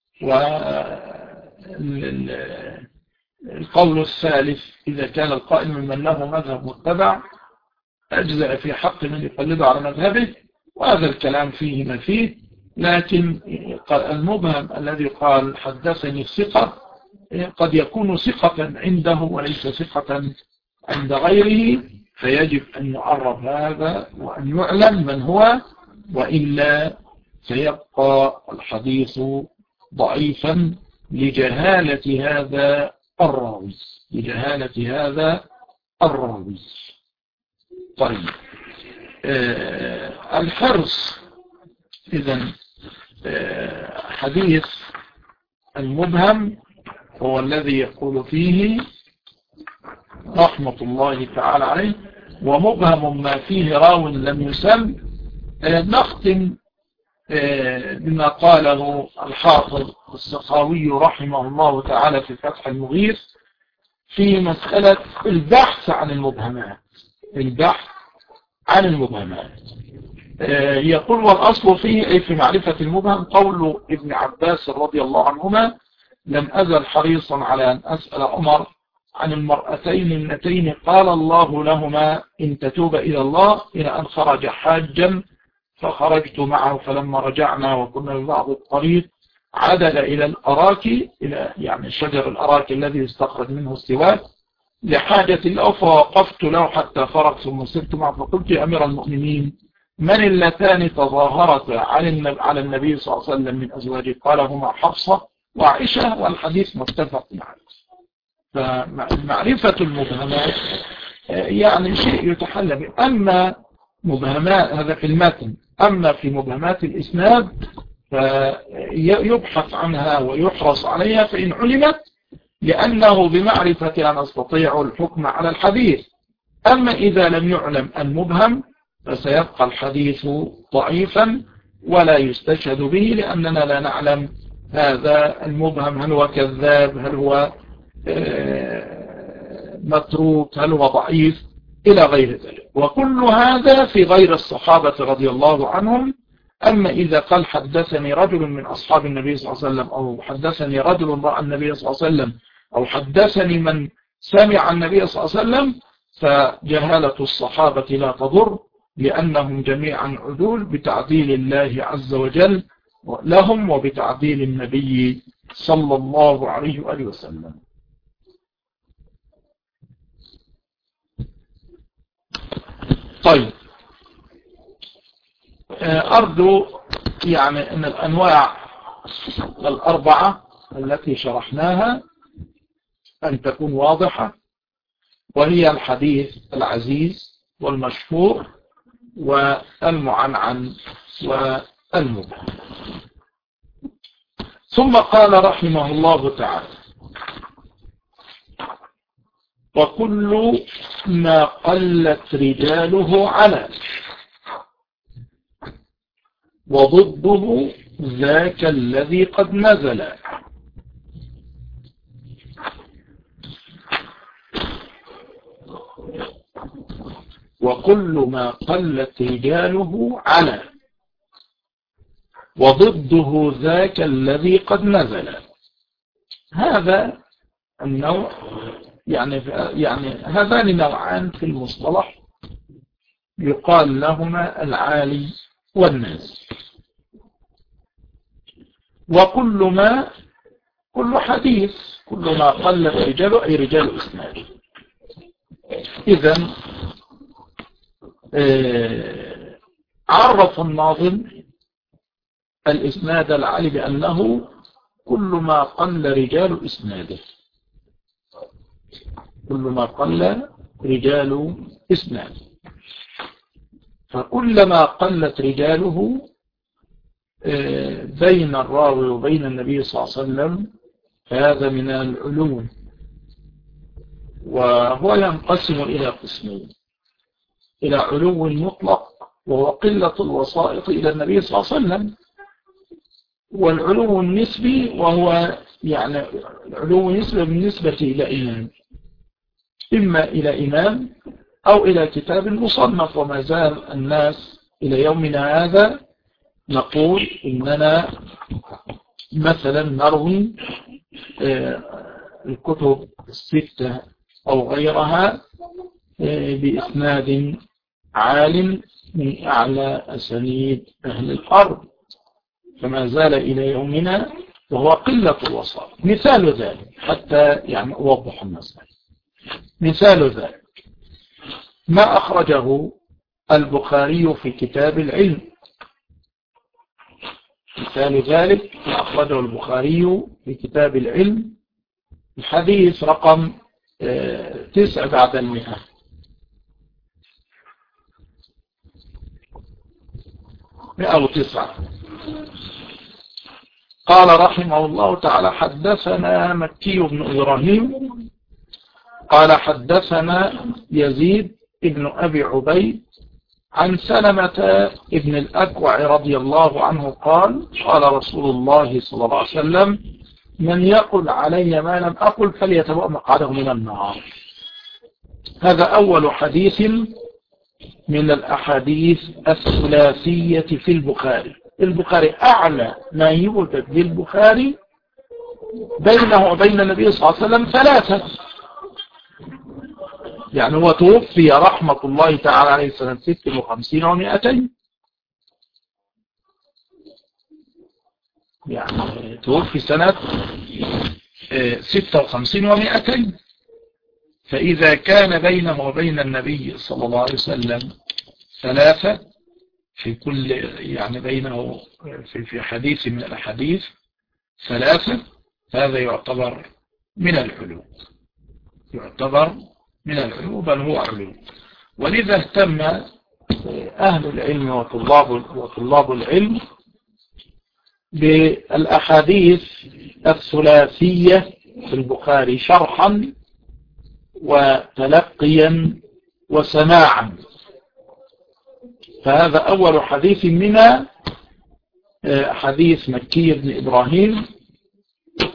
والقول الثالث إذا كان القائل ممن له مذهب متبع أجزأ في حق من يقلده على مذهبه، وهذا الكلام فيه ما فيه. لكن المبهم الذي قال حدثني الثقة قد يكون ثقة عنده وليس ثقة عند غيره، فيجب أن يعرف هذا وأن يعلم من هو، وإلا سيبقى الحديث ضعيفا لجهالة هذا الراوي لجهالة هذا الراوي. طيب آه الحرص إذن آه حديث المبهم هو الذي يقول فيه رحمة الله تعالى عليه: ومبهم ما فيه راو لم يسم. آه نختم آه بما قاله الحافظ السخاوي رحمه الله تعالى في فتح المغيث في مسألة البحث عن المبهمات البحث عن المبهمات. آه يقول: والأصل فيه أي في معرفة المبهم قول ابن عباس رضي الله عنهما: لم أزل حريصا على أن أسأل عمر عن المرأتين اللتين قال الله لهما إن تتوب إلى الله، إلى أن خرج حاجا فخرجت معه، فلما رجعنا وكنا ببعض الطريق عدل إلى الأراك، إلى يعني شجر الأراك الذي يستخرج منه السواك لحاجة له، فوقفت له حتى فرغ ثم سرت معه، فقلت: يا أمير المؤمنين من اللتان تظاهرت على النبي صلى الله عليه وسلم من أزواجه؟ قال: هما حفصة وعائشة، والحديث متفق عليه. فمعرفة المبهمات يعني شيء يتحلى به. أما مبهمات هذا في المتن، أما في مبهمات الإسناد فيبحث عنها ويحرص عليها فإن علمت، لأنه بمعرفتها نستطيع الحكم على الحديث. أما إذا لم يعلم المبهم فسيبقى الحديث ضعيفا ولا يستشهد به، لأننا لا نعلم هذا المبهم هل هو كذاب، هل هو متروك، هل هو ضعيف، إلى غير ذلك. وكل هذا في غير الصحابة رضي الله عنهم. أما إذا قال حدثني رجل من أصحاب النبي صلى الله عليه وسلم، أو حدثني رجل رأى النبي صلى الله عليه وسلم، أو حدثني من سمع النبي صلى الله عليه وسلم، فجهالة الصحابة لا تضر، لأنهم جميعا عدول بتعديل الله عز وجل لهم وبتعديل النبي صلى الله عليه وآله وسلم. طيب، أرجو يعني أن الأنواع الأربعة التي شرحناها أن تكون واضحة، وهي الحديث العزيز والمشهور والمعنعن والمبهم. ثم قال رحمه الله تعالى: وكل ما قلت رجاله على، وضده ذاك الذي قد نزل. وكل ما قلت رجاله على، وضده ذاك الذي قد نزل. هذا النوع يعني يعني هذان نوعان في المصطلح يقال لهما العالي والنازل. وكل ما كل حديث كل ما قلت رجاله أي رجال إسناد. إذن آه عرف الناظم الإسناد العالي بأنه كل ما قل رجال إسناده، كل ما قل رجال إسناده. فكلما قلت رجاله بين الراوي وبين النبي صلى الله عليه وسلم فهذا من العلوم، وهو ينقسم إلى قسمين: إلى علو مطلق وهو قلة الوسائط إلى النبي صلى الله عليه وسلم، والعلو النسبي وهو يعني العلو النسبي بالنسبة إلى إمام، إما إلى إمام أو إلى كتاب مصنف. وما زال الناس إلى يومنا هذا نقول إننا مثلا نروي الكتب الستة أو غيرها بإسناد عال من أعلى أسانيد أهل الأرض، فما زال إلى يومنا وهو قلة الوسائط. مثال ذلك حتى يعني أوضح المسألة، مثال ذلك ما أخرجه البخاري في كتاب العلم. مثال ذلك ما أخرجه البخاري في كتاب العلم، الحديث رقم تسعة بعد المئة. مئة وتسعة. قال رحمه الله تعالى: حدثنا مكي بن إبراهيم قال حدثنا يزيد ابن أبي عبيد عن سلمة ابن الأكوع رضي الله عنه قال: قال رسول الله صلى الله عليه وسلم: من يقل علي ما لم أقل فليتبوأ مقعده من النار. هذا أول حديث من الأحاديث الثلاثية في البخاري. البخاري أعلى ما يوجد للبخاري بينه وبين النبي صلى الله عليه وسلم ثلاثة، يعني هو توفي رحمة الله تعالى عليه سنة ست وخمسين ومئتين، يعني توفي سنة ستة وخمسين ومئتين. فإذا كان بينه وبين النبي صلى الله عليه وسلم ثلاثة في كل يعني بينه في في حديث من الأحاديث ثلاثة، هذا يعتبر من العلو، يعتبر من العلو بل هو علو. ولذا اهتم أهل العلم وطلاب وطلاب العلم بالأحاديث الثلاثية في البخاري شرحا وتلقيا وسماعا. فهذا أول حديث من حديث مكي بن إبراهيم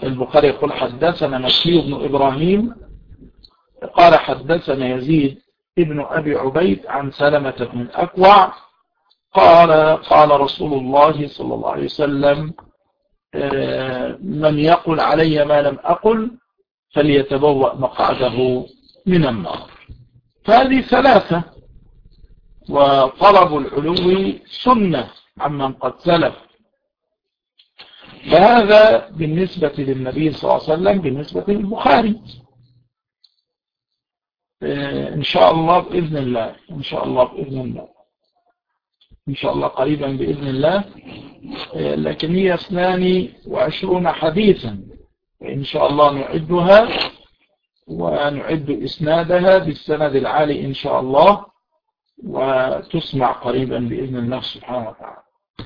البخاري يقول حدثنا مكي بن إبراهيم قال حدثنا يزيد ابن أبي عبيد عن سلمة بن الأكوع قال قال رسول الله صلى الله عليه وسلم من يقل علي ما لم أقل فليتبوأ مقعده من النار. فهذه ثلاثة. وطلب العلو سنة عمن قد سلف. فهذا بالنسبة للنبي صلى الله عليه وسلم بالنسبة للبخاري. إن شاء الله بإذن الله إن شاء الله بإذن الله إن شاء الله قريبا بإذن الله، لكن هي اثنان وعشرون حديثا إن شاء الله نعدها ونعد إسنادها بالسند العالي إن شاء الله، وتسمع قريبا بإذن الله سبحانه وتعالى.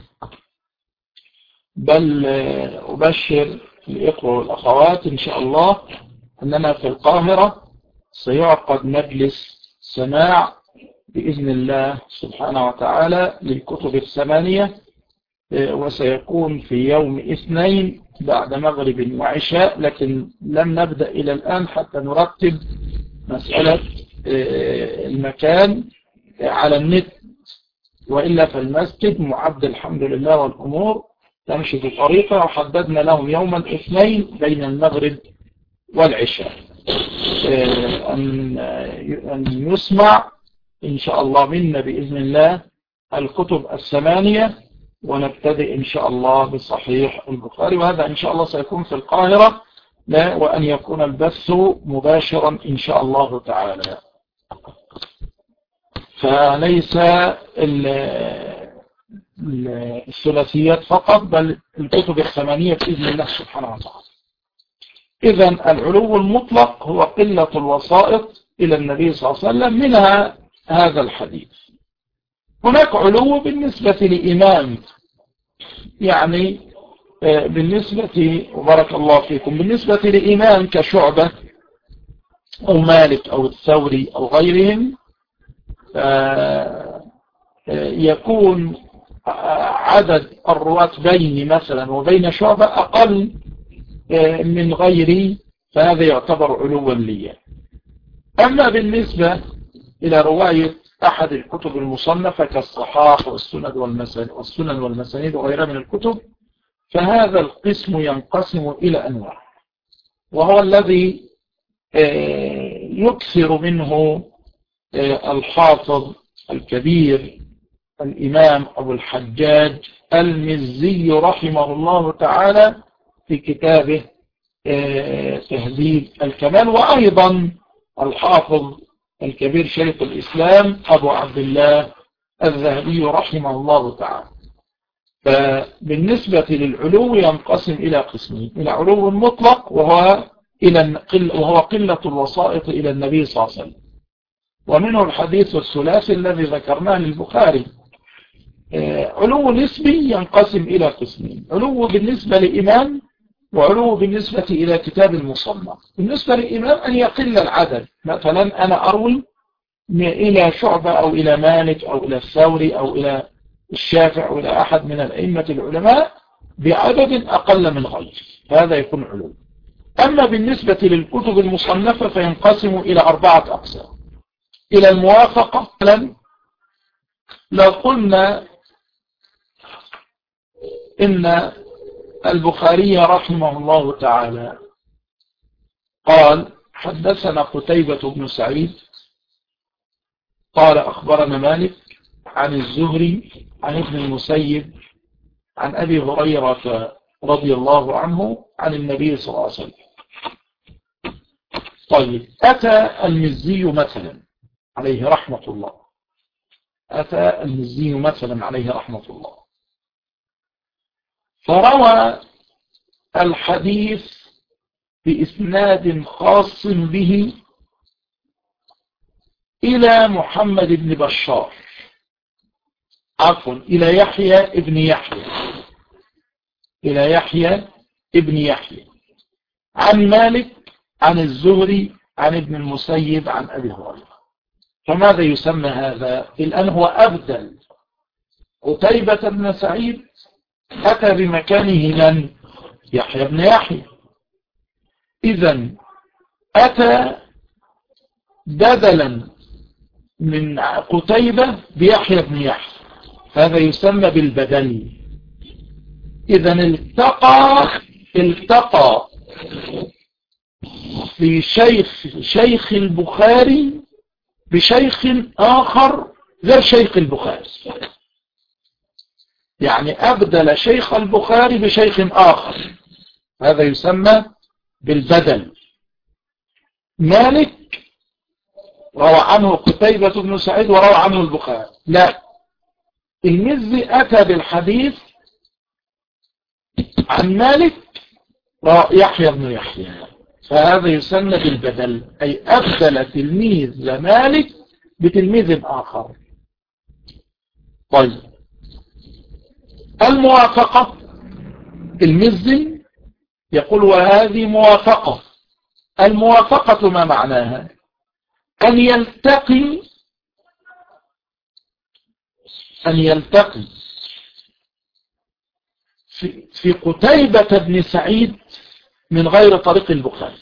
بل أبشر الإخوة والأخوات إن شاء الله أننا في القاهرة سيعقد مجلس سماع بإذن الله سبحانه وتعالى للكتب الثمانية، وسيكون في يوم اثنين بعد مغرب وعشاء، لكن لم نبدأ إلى الآن حتى نرتب مسألة المكان على النت، وإلا فالمسجد معد الحمد لله والأمور تمشي بطريقة، وحددنا لهم يوم الاثنين بين المغرب والعشاء أن يسمع إن شاء الله منا بإذن الله الكتب الثمانية، ونبتدئ إن شاء الله بصحيح البخاري، وهذا إن شاء الله سيكون في القاهرة، لا وأن يكون البث مباشرا إن شاء الله تعالى. فليس الثلاثيات فقط بل الكتب الثمانية بإذن الله سبحانه وتعالى. إذن العلو المطلق هو قلة الوسائط إلى النبي صلى الله عليه وسلم، منها هذا الحديث. هناك علو بالنسبة لإمام، يعني بالنسبة وبارك الله فيكم بالنسبة لإمام كشعبة أو مالك أو الثوري أو غيرهم، يكون عدد الرواة بيني مثلا وبين شعبة أقل من غيري، فهذا يعتبر علوا لي. أما بالنسبة إلى رواية أحد الكتب المصنفة كالصحاح والسنن والمسانيد والسنن والمسانيد وغيرها من الكتب، فهذا القسم ينقسم إلى أنواع، وهو الذي يكثر منه الحافظ الكبير الإمام أبو الحجاج المزي رحمه الله تعالى في كتابه تهذيب الكمال، وأيضا الحافظ الكبير شيخ الإسلام أبو عبد الله الذهبي رحمه الله تعالى. فبالنسبة للعلو ينقسم إلى قسمين: إلى علو مطلق وهو إلى وهو قلة الوسائط إلى النبي صلى الله عليه وسلم، ومنه الحديث الثلاثي الذي ذكرناه للبخاري. علو نسبي ينقسم إلى قسمين: علو بالنسبة لإمام، وعلو بالنسبة إلى كتاب المصنف. بالنسبة للإمام أن يقل العدد، مثلا أنا أروي إلى شعبة أو إلى مالك أو إلى الثوري أو إلى الشافع أو إلى أحد من الأئمة العلماء بعدد أقل من غيره، هذا يكون علو. أما بالنسبة للكتب المصنفة فينقسم إلى أربعة أقسام: إلى الموافقة. لو قلنا إن البخاري رحمه الله تعالى قال حدثنا قتيبة بن سعيد قال أخبرنا مالك عن الزهري عن ابن المسيب عن أبي هريرة رضي الله عنه عن النبي صلى الله عليه وسلم. طيب، أتى المزي مثلا عليه رحمة الله أتى المزي مثلا عليه رحمة الله فروى الحديث بإسناد خاص به إلى محمد بن بشار عفوا إلى يحيى ابن يحيى إلى يحيى ابن يحيى عن مالك عن الزهري عن ابن المسيب عن أبي هريرة. فماذا يسمى هذا؟ الآن هو أبدل قتيبة بن سعيد، أتى بمكانه من يحيى بن يحيى، إذن أتى بدلا من قتيبة بيحيى بن يحيى، هذا يسمى بالبدل. إذن التقى التقى في شيخ شيخ البخاري بشيخ آخر غير شيخ البخاري، يعني أبدل شيخ البخاري بشيخ آخر، هذا يسمى بالبدل. مالك روى عنه قتيبة بن سعيد وروى عنه البخاري، لا، المزي أتى بالحديث عن مالك يحيى بن يحيى، فهذا يسمى بالبدل، أي أبدل تلميذ مالك بتلميذ آخر. طيب الموافقة، المزي يقول وهذه موافقة. الموافقة ما معناها؟ أن يلتقي أن يلتقي في, في قتيبة بن سعيد من غير طريق البخاري،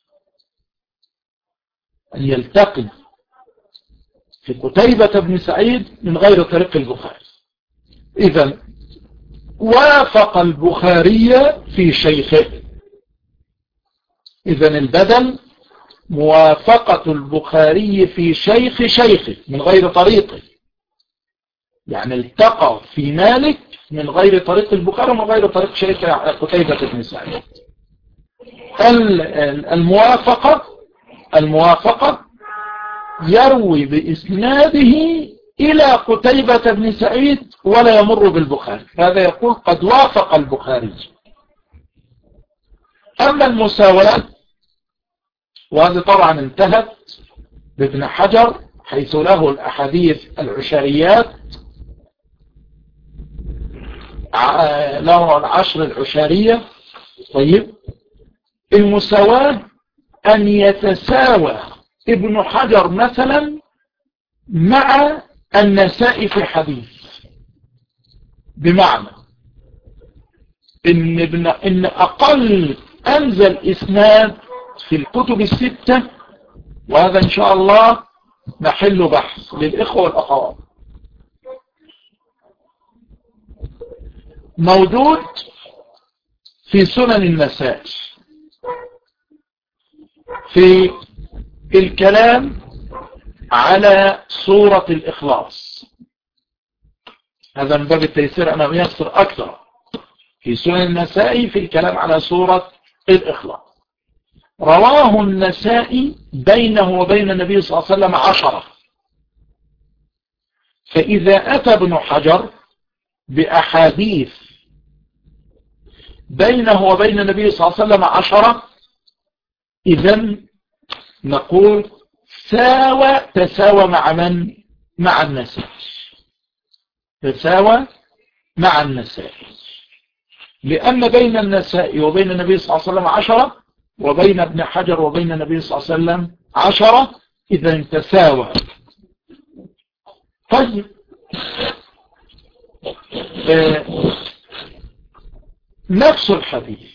أن يلتقي في قتيبة بن سعيد من غير طريق البخاري. إذن وافق البخاري في شيخه، إذن البدل موافقة البخاري في شيخ شيخه من غير طريقه، يعني التقى في مالك من غير طريق البخاري ومن غير طريق شيخ قتيبة بن سعيد. الموافقة الموافقة يروي بإسناده إلى قتيبة بن سعيد ولا يمر بالبخاري، هذا يقول قد وافق البخاري. أما المساواة وهذا طبعا انتهت بابن حجر حيث له الأحاديث العشريات، له العشر العشرية. طيب المساواة أن يتساوى ابن حجر مثلا مع النسائي في حديث، بمعنى إن, ابن إن أقل أنزل إسناد في الكتب الستة، وهذا إن شاء الله محل بحث للإخوة والأخوات، موجود في سنن النسائي في الكلام على سورة الإخلاص، هذا من باب التيسير أنا ميسر أكثر، في سنن النسائي في الكلام على سورة الإخلاص. رواه النسائي بينه وبين النبي صلى الله عليه وسلم عشرة، فإذا أتى ابن حجر بأحاديث بينه وبين النبي صلى الله عليه وسلم عشرة، إذن نقول ساوى تساوى مع من؟ مع النسائي، تساوى مع النسائي، لأن بين النسائي وبين النبي صلى الله عليه وسلم عشرة، وبين ابن حجر وبين النبي صلى الله عليه وسلم عشرة، إذن تساوى. طيب آه نفس الحديث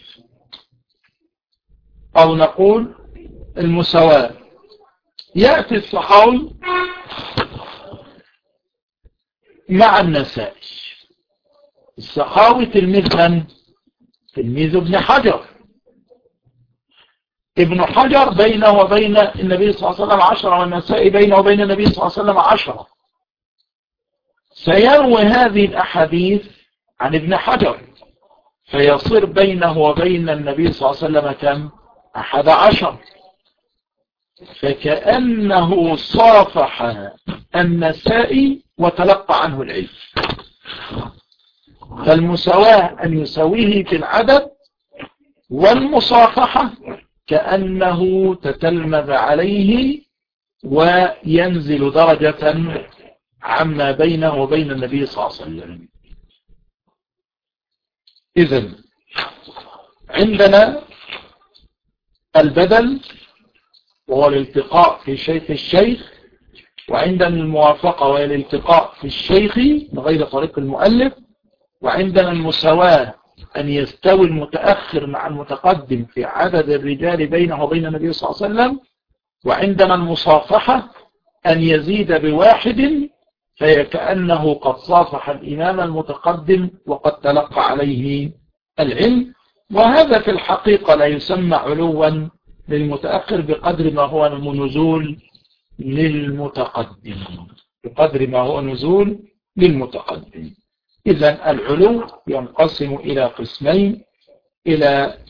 أو نقول المساواة، يأتي الصحاوي مع النسائي، الصحاوي تلميذ من؟ تلميذ ابن حجر، ابن حجر بينه وبين النبي صلى الله عليه وسلم عشرة، والنسائي بينه وبين النبي صلى الله عليه وسلم عشرة، سيروي هذه الأحاديث عن ابن حجر، فيصير بينه وبين النبي صلى الله عليه وسلم كم؟ أحد عشر، فكأنه صافح النسائي وتلقى عنه العلم. فالمساواة أن يساويه في العدد، والمصافحة كأنه تتلمذ عليه وينزل درجة عما بينه وبين النبي صلى الله عليه وسلم. إذن عندنا البدل وهو الالتقاء في شيخ الشيخ، وعندنا الموافقة وهي الالتقاء في الشيخ بغير طريق المؤلف، وعندنا المساواة أن يستوي المتأخر مع المتقدم في عدد الرجال بينه وبين النبي صلى الله عليه وسلم، وعندما المصافحة أن يزيد بواحد فكأنه قد صافح الإمام المتقدم وقد تلقى عليه العلم. وهذا في الحقيقة لا يسمى علوا للمتأخر بقدر ما هو نزول للمتقدم، بقدر ما هو نزول للمتقدم. إذن العلو ينقسم إلى قسمين، إلى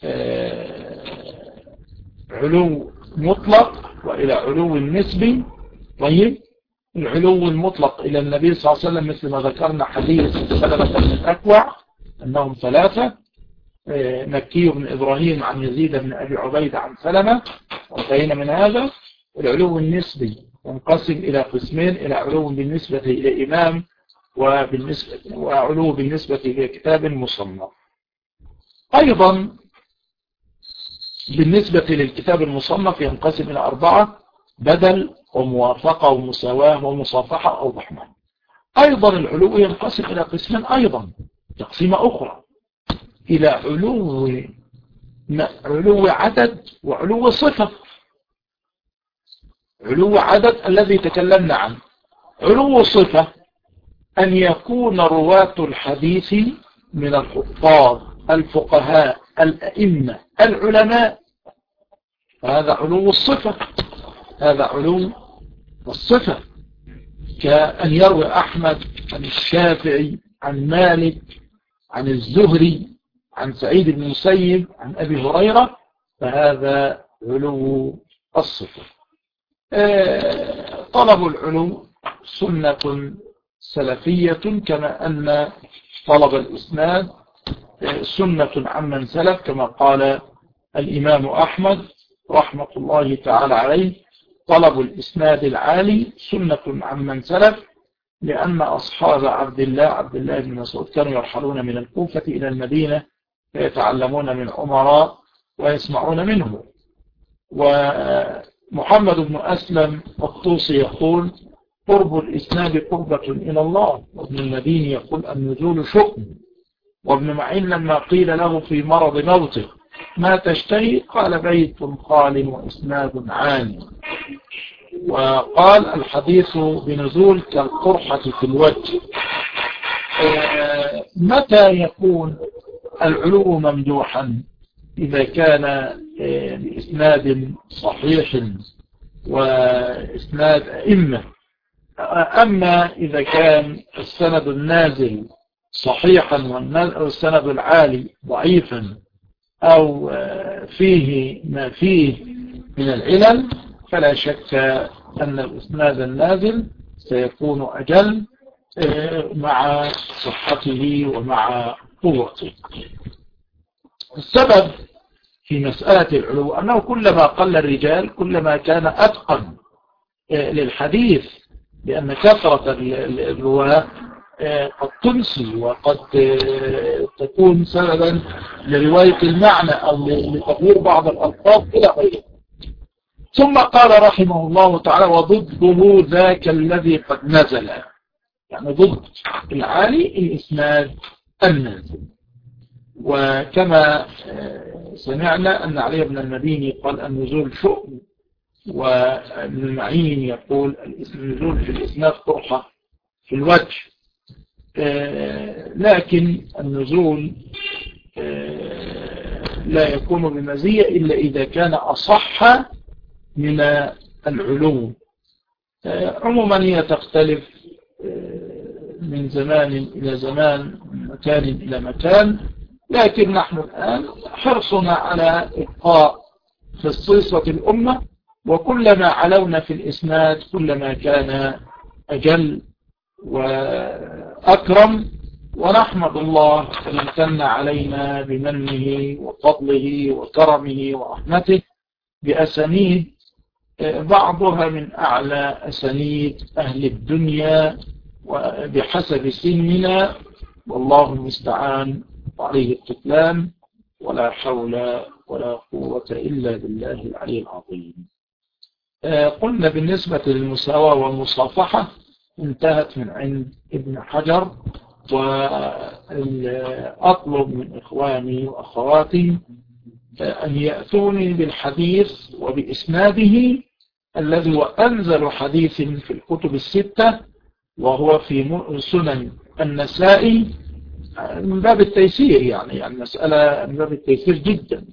علو مطلق وإلى علو نسبي. طيب، العلو المطلق إلى النبي صلى الله عليه وسلم مثل ما ذكرنا حديث سلمة بن الأكوع أنهم ثلاثة، مكي بن إبراهيم عن يزيد بن أبي عبيد عن سلمة، وانتهينا من هذا. العلو النسبي ينقسم إلى قسمين، إلى علو بالنسبة إلى إمام وبالنسبة وعلو بالنسبة إلى كتاب مصنف. أيضا بالنسبة للكتاب المصنف ينقسم إلى أربعة: بدل وموافقة ومساواة ومصافحة أو ضحمان. أيضا العلو ينقسم إلى قسمين أيضا، تقسيمة أخرى، إلى علو علو عدد وعلو صفة. علو عدد الذي تكلمنا عنه. علو صفة أن يكون رواة الحديث من الحفاظ الفقهاء الأئمة العلماء، هذا علو الصفة، هذا علو الصفة، كأن يروي أحمد عن الشافعي عن مالك عن الزهري عن سعيد بن المسيب عن أبي هريرة، فهذا علو الصفة. طلب العلو سنة سلفية، كما أن طلب الإسناد سنة عمن سلف، كما قال الإمام أحمد رحمة الله تعالى عليه: طلب الإسناد العالي سنة عمن سلف، لأن أصحاب عبد الله عبد الله بن مسعود كانوا يرحلون من الكوفة إلى المدينة فيتعلمون من عمراء ويسمعون منه. ومحمد بن أسلم الطوسي يقول: قرب الإسناد قربة إلى الله. وابن المديني يقول: النزول شؤم. وابن معين لما قيل له في مرض موته: ما تشتهي؟ قال: بيت خال وإسناد عالي. وقال: الحديث بنزول كالقرحة في الوجه. متى يكون العلو ممدوحا؟ إذا كان بإسناد صحيح وإسناد أئمة. أما إذا كان السند النازل صحيحا والسند العالي ضعيفا أو فيه ما فيه من العلل، فلا شك أن الإسناد النازل سيكون أجل مع صحته ومع قوته. السبب في مسألة العلو أنه كلما قل الرجال كلما كان أتقن للحديث، لأن كثرة الرواة قد تنسي وقد تكون سببا لرواية المعنى أو لتغيير بعض الألفاظ إلى غيره. ثم قال رحمه الله تعالى: وضده ذاك الذي قد نزل، يعني ضد العالي الإسناد النازل. وكما سمعنا أن علي بن المديني قال: النزول شؤم، وابن المعين يقول: النزول في الإسناد قرحة في الوجه. لكن النزول لا يكون بمزية إلا إذا كان أصح من العلو. عموما هي تختلف من زمان إلى زمان، من مكان إلى مكان، لكن نحن الآن حرصنا على إبقاء خصيصة الأمة، وكلما علونا في الإسناد كلما كان أجل وأكرم. ونحمد الله أن امتن علينا بمنه وفضله وكرمه ورحمته بأسانيد بعضها من أعلى أسانيد أهل الدنيا وبحسب سننا، والله المستعان وعليه التكلان، ولا حول ولا قوة إلا بالله العلي العظيم. قلنا بالنسبة للمساواة والمصافحة انتهت من عند ابن حجر وأطلب من إخواني وأخواتي أن يأتوني بالحديث وبإسناده الذي هو أنزل حديث في الكتب الستة، وهو في سنن النسائي، من باب التيسير، يعني يعني مسألة من باب التيسير جدا.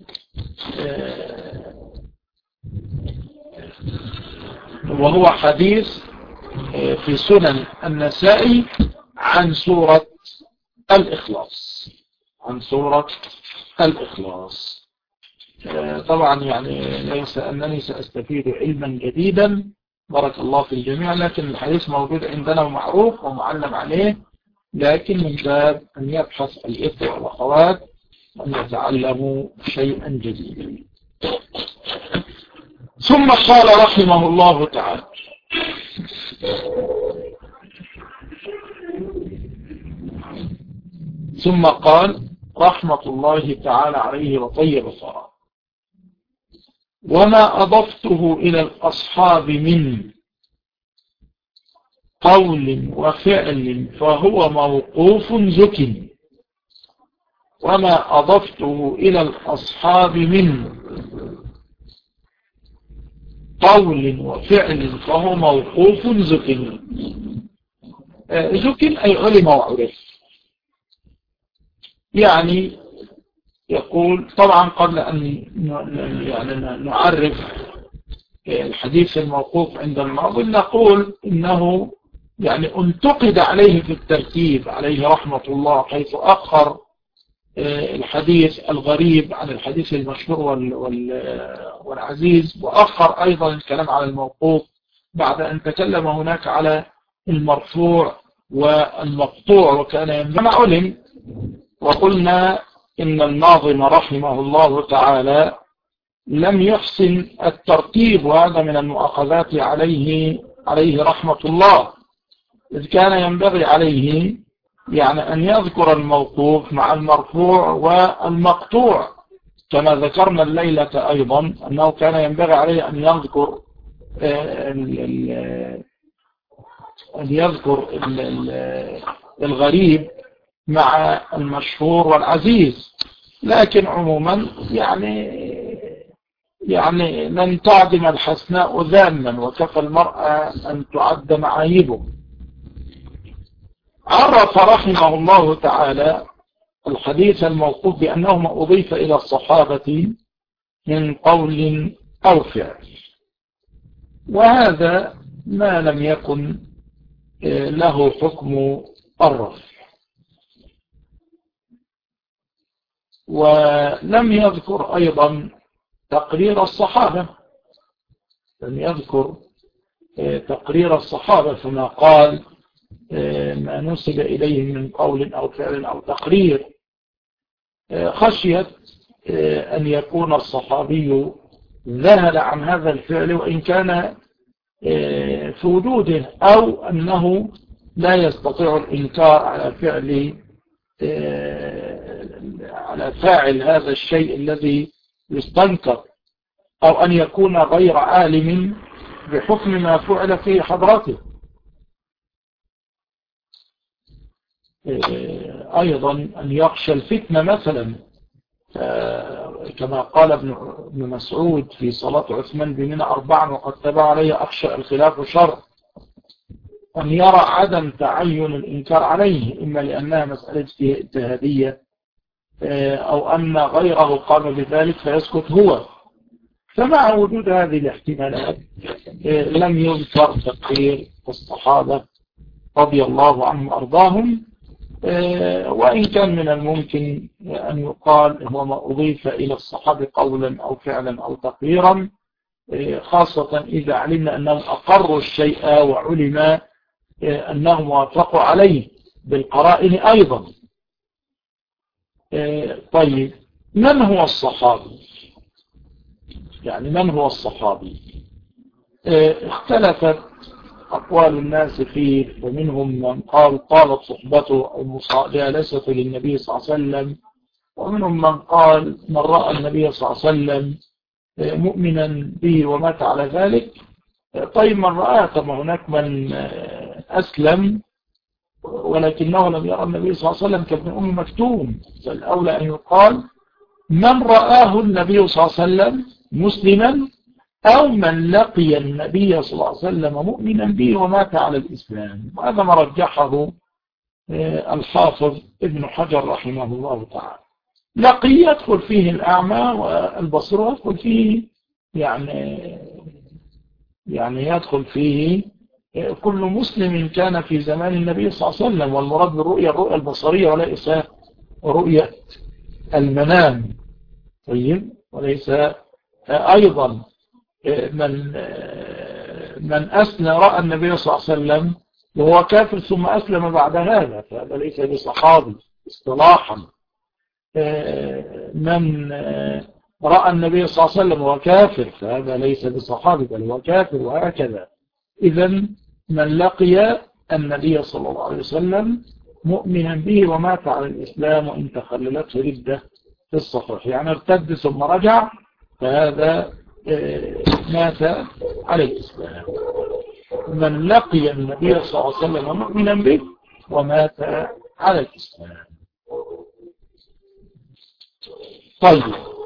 وهو حديث في سنن النسائي عن سورة الإخلاص، عن سورة الإخلاص. طبعا يعني ليس أنني سأستفيد علما جديدا، بارك الله في الجميع، لكن الحديث موجود عندنا ومعروف ومعلم عليه، لكن من باب أن يبحث الإخوة والأخوات أن يتعلموا شيئا جديدا. ثم قال رحمه الله تعالى: ثم قال رحمة الله تعالى عليه وطيب ثراه: وما أضفته إلى الأصحاب من قول وفعل فهو موقوف زك. وما أضفته إلى الأصحاب من قول وفعل فهو موقوف زك. زك أي علم وعرف. يعني يقول طبعا قبل أن يعني نعرف الحديث الموقوف عند الناظم نقول إنه يعني انتقد عليه في الترتيب عليه رحمة الله، حيث أخر الحديث الغريب عن الحديث المشهور والعزيز، وأخر أيضا الكلام على الموقوف بعد أن تكلم هناك على المرفوع والمقطوع. وكان ينبغي علم، وقلنا إن الناظم رحمه الله تعالى لم يحسن الترتيب، وهذا من المؤاخذات عليه عليه رحمة الله، إذ كان ينبغي عليه يعني أن يذكر الموقوف مع المرفوع والمقطوع، كما ذكرنا الليلة أيضا أنه كان ينبغي عليه أن يذكر أن يذكر الغريب مع المشهور والعزيز. لكن عموما يعني يعني لن تعدم الحسناء ذاما، وكفى المرأة أن تعد معايبه. عرف رحمه الله تعالى الحديث الموقوف بأنه ما أضيف إلى الصحابة من قول أو فعل، وهذا ما لم يكن له حكم الرفع. ولم يذكر أيضا تقرير الصحابة، لم يذكر تقرير الصحابة، فما قال ما نسب إليهم من قول أو فعل أو تقرير، خشيت أن يكون الصحابي ذهل عن هذا الفعل وإن كان في وجوده، أو أنه لا يستطيع الإنكار على فعل على فاعل هذا الشيء الذي يستنكر، أو أن يكون غير عالم بحكم ما فعل في حضرته. أيضا أن يخشى الفتنة مثلا، كما قال ابن مسعود في صلاة عثمان بمنى أربعا وقد تبع عليه أخشى الخلاف شر، أن يرى عدم تعين الإنكار عليه، إما لأنها مسألة اجتهادية أو أن غيره قام بذلك فيسكت هو. فمع وجود هذه الاحتمالات لم يذكر تقرير الصحابة رضي الله عنهم وأرضاهم، وإن كان من الممكن أن يقال هو ما أضيف إلى الصحابة قولا أو فعلا أو تقريرا، خاصة إذا علمنا أنهم أقروا الشيء وعلم أنهم وافقوا عليه بالقرائن أيضا. طيب، من هو الصحابي؟ يعني من هو الصحابي؟ اختلفت أقوال الناس فيه، ومنهم من قال طالت صحبته المصالحة ليست للنبي صلى الله عليه وسلم، ومنهم من قال من رأى النبي صلى الله عليه وسلم مؤمنا به ومات على ذلك. طيب، من رأى؟ طب هناك من أسلم ولكنه لم يرى النبي صلى الله عليه وسلم كابن أم مكتوم، فالأولى أن يقال من رآه النبي صلى الله عليه وسلم مسلما أو من لقي النبي صلى الله عليه وسلم مؤمنا به ومات على الإسلام. وهذا ما رجحه الحافظ ابن حجر رحمه الله تعالى. لقي يدخل فيه الأعمى والبصير يدخل فيه يعني يعني يدخل فيه كل مسلم كان في زمان النبي صلى الله عليه وسلم، والمراد بالرؤية الرؤية البصرية وليس رؤية المنام. طيب، وليس أيضا من من أسلم رأى النبي صلى الله عليه وسلم وهو كافر ثم أسلم بعد هذا، فهذا ليس بصحابي اصطلاحا. من رأى النبي صلى الله عليه وسلم وهو كافر فهذا ليس بصحابي بل هو كافر، وهكذا. إذن من لقي النبي صلى الله عليه وسلم مؤمنا به ومات على الإسلام وإن تخللته ردة في الصحيح، يعني ارتد ثم رجع، فهذا مات على الإسلام. من لقي النبي صلى الله عليه وسلم مؤمنا به ومات على الإسلام. طيب،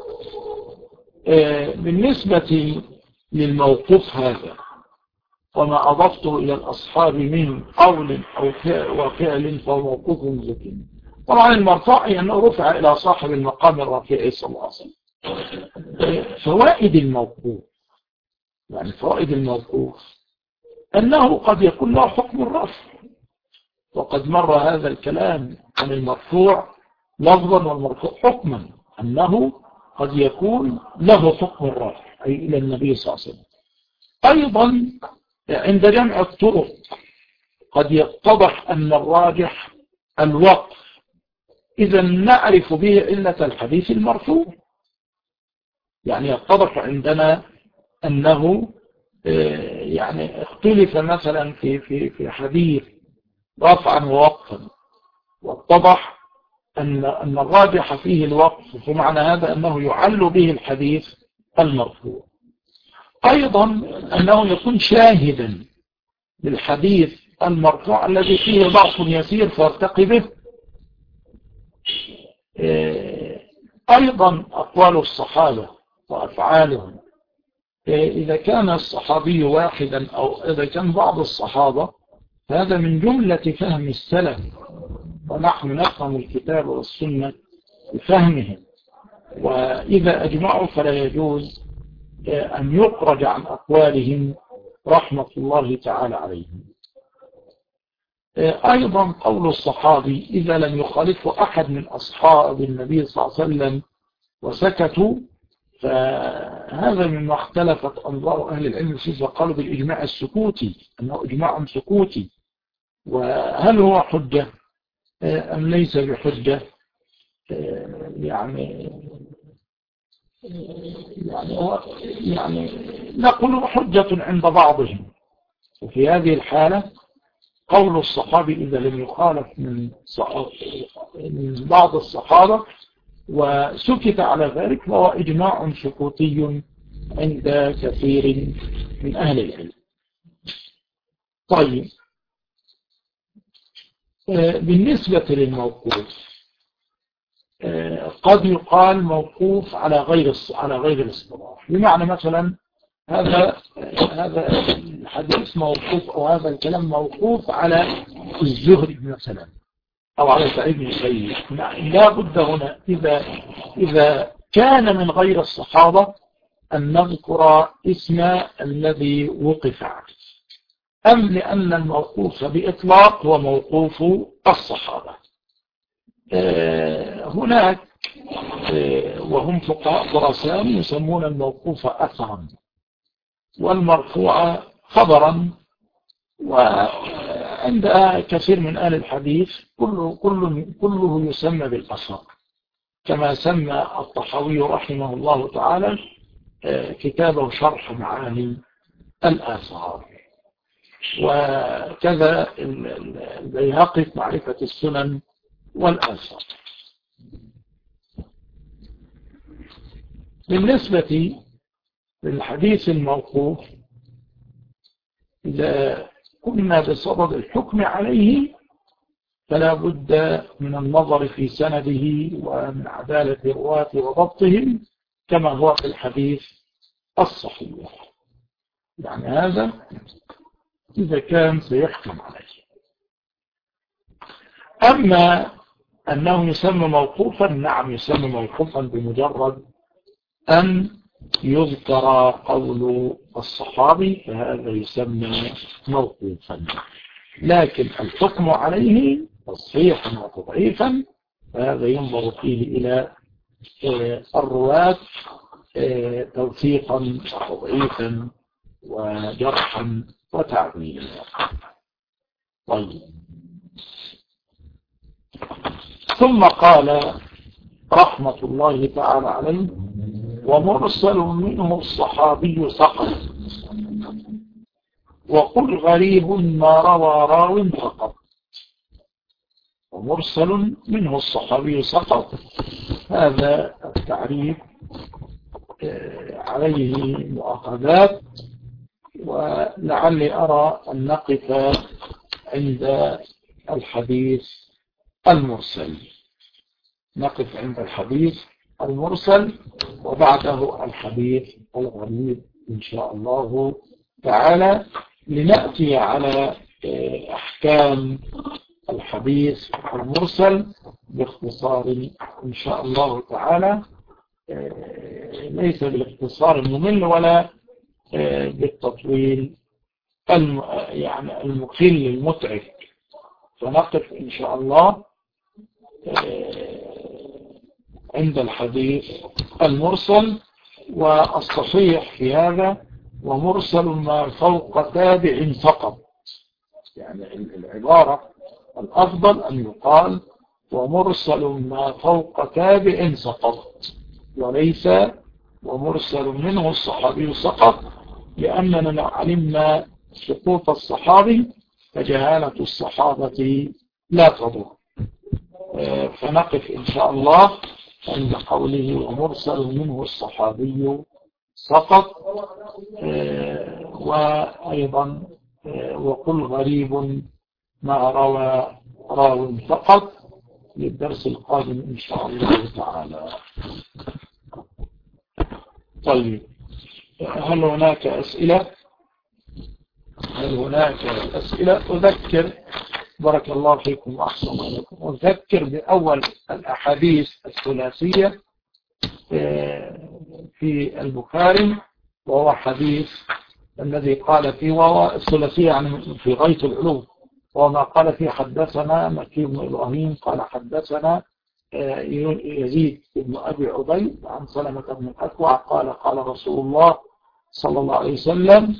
بالنسبة للموقوف هذا وما أضفته إلى الأصحاب من قول أو وفعل فهو موقوف ذكي. طبعا المرفوع أنه رفع إلى صاحب المقام الرفيع صلى الله عليه وسلم. فوائد الموقوف، يعني فوائد الموقوف أنه قد يكون له حكم الرفع، وقد مر هذا الكلام عن المرفوع لفظا والمرفوع حكما، أنه قد يكون له حكم الرفع أي إلى النبي صلى الله عليه وسلم. أيضا عند جمع الطرق قد يتضح أن الراجح الوقف، إذا نعرف به علة الحديث المرفوع. يعني يتضح عندنا أنه يعني اختلف مثلا في في في حديث رفعا ووقفا، واتضح أن أن الراجح فيه الوقف، فمعنى هذا أنه يعل به الحديث المرفوع. أيضا أنه يكون شاهدا للحديث المرفوع الذي فيه ضعف يسير فارتقي به. أيضا أقوال الصحابة وأفعالهم، إذا كان الصحابي واحدا أو إذا كان بعض الصحابة، هذا من جملة فهم السلف، ونحن نفهم الكتاب والسنة بفهمهم. وإذا أجمعوا فلا يجوز أن يخرج عن أقوالهم رحمة الله تعالى عليهم. أيضا قول الصحابي إذا لم يخالفه أحد من أصحاب النبي صلى الله عليه وسلم وسكتوا، فهذا مما اختلفت أنظار أهل العلم فيه، وقالوا بالإجماع السكوتي أنه إجماع سكوتي. وهل هو حجة أم ليس بحجة؟ يعني يعني يعني نقول حجة عند بعضهم. وفي هذه الحالة قول الصحابي إذا لم يخالف من, من بعض الصحابة وسكت على ذلك فهو إجماع سكوتي عند كثير من أهل العلم. طيب، بالنسبة للموقوف قد يقال موقوف على غير على غير الاصطلاح، بمعنى مثلا هذا هذا الحديث موقوف أو هذا الكلام موقوف على الزهري مثلا أو على سعيد بن المسيب. لا بد هنا إذا إذا كان من غير الصحابة أن نذكر اسم الذي وقف عليه، أم لأن الموقوف بإطلاق هو موقوف الصحابة. هناك وهم فقهاء خراسان يسمون الموقوف أثرا والمرفوع خبرا، وعند كثير من أهل الحديث كله, كله, كله يسمى بالأثر، كما سمى الطحاوي رحمه الله تعالى كتابه شرح معاني الآثار، وكذا البيهقي في معرفة السنن والآثار. بالنسبة للحديث الموقوف إذا كنا بصدد الحكم عليه فلا بد من النظر في سنده ومن عدالة رواته وضبطهم كما هو في الحديث الصحيح. يعني هذا إذا كان سيحكم عليه. أما أنه يسمى موقوفا، نعم يسمى موقوفا بمجرد أن يذكر قول الصحابي فهذا يسمى موقوفا، لكن الحكم عليه تصحيحا وتضعيفا فهذا ينظر فيه إلى الرواة توثيقا وتضعيفا وجرحا وتعديلا. طيب، ثم قال رحمة الله تعالى عليه: ومرسل منه الصحابي سقط، وقل غريب ما روى راو فقط. ومرسل منه الصحابي سقط، هذا التعريف عليه مؤاخذات، ولعلي أرى أن نقف عند الحديث المرسل نقف عند الحديث المرسل وبعده الحديث الغريب إن شاء الله تعالى، لنأتي على أحكام الحديث المرسل باختصار إن شاء الله تعالى، ليس بالاختصار الممل ولا بالتطويل يعني المخل المتعب. فنقف إن شاء الله عند الحديث المرسل. والصحيح في هذا: ومرسل ما فوق تابع فقط. يعني العبارة الأفضل أن يقال: ومرسل ما فوق تابع سقط، وليس ومرسل منه الصحابي سقط، لأننا لو علمنا سقوط الصحابي فجهالة الصحابة لا تضر. فنقف إن شاء الله عند قوله: ومرسل منه الصحابي سقط، وأيضا وقل غريب ما روى راو فقط، للدرس القادم إن شاء الله تعالى. طيب، هل هناك أسئلة؟ هل هناك أسئلة؟ أذكر بارك الله فيكم وأحسن عليكم، أذكر بأول الأحاديث الثلاثية في البخاري، وهو حديث الذي قال فيه، وهو الثلاثية يعني في غاية العلو، وما قال فيه: حدثنا مكي بن إبراهيم قال حدثنا يزيد بن أبي عبيد عن سلمة بن الأكوع قال قال رسول الله صلى الله عليه وسلم: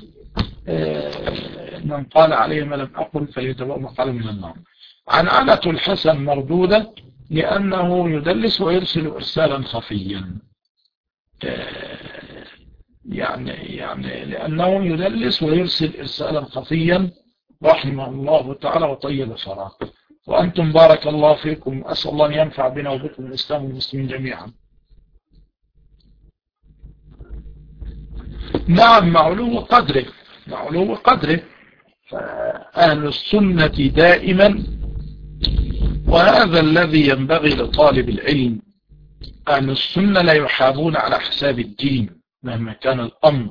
من قال عليه ما لم أقل فليتبوأ مقعده من النار. عن عنة الحسن مردودة لأنه يدلس ويرسل إرسالا خفيا، يعني يعني لأنه يدلس ويرسل إرسالا خفيا رحمه الله تعالى وطيب ثراه. وأنتم بارك الله فيكم، أسأل الله أن ينفع بنا وبكم الإسلام والمسلمين جميعا. نعم، معلوم قدره معلوم قدره فأهل السنة دائما، وهذا الذي ينبغي لطالب العلم، أهل السنة لا يحابون على حساب الدين مهما كان الأمر.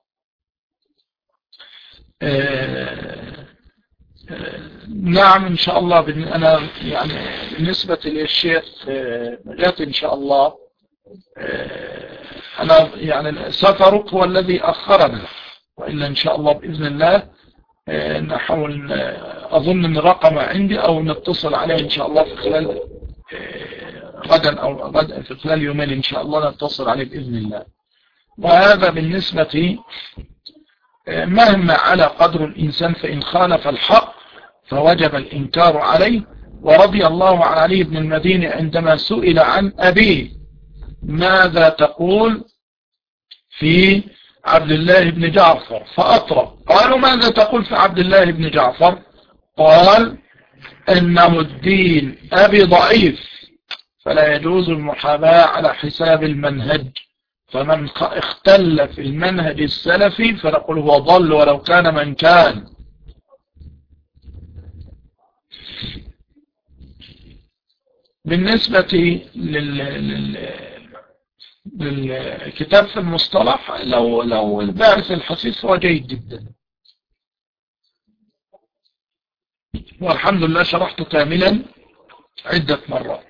آه آه نعم إن شاء الله. أنا يعني بالنسبة للشيخ نجاة إن شاء الله، آه أنا يعني سفرك هو الذي أخرنا، وإلا إن شاء الله بإذن الله نحاول. أظن أن الرقم عندي أو نتصل عليه إن شاء الله في خلال غدا أو غدا في خلال يومين إن شاء الله نتصل عليه بإذن الله. وهذا بالنسبة مهما على قدر الإنسان، فإن خالف الحق فوجب الإنكار عليه. ورضي الله عن علي بن المديني عندما سئل عن أبيه: ماذا تقول في عبد الله بن جعفر؟ فأطرق. قالوا: ماذا تقول في عبد الله بن جعفر؟ قال: إنه الدين أبي ضعيف، فلا يجوز المحاباة على حساب المنهج، فمن اختل في المنهج السلفي فنقول هو ضل ولو كان من كان. بالنسبة لل... لل... للكتاب في المصطلح، لو لو الباعث الحثيث هو جيد جدا، والحمد لله شرحته كاملا عدة مرات.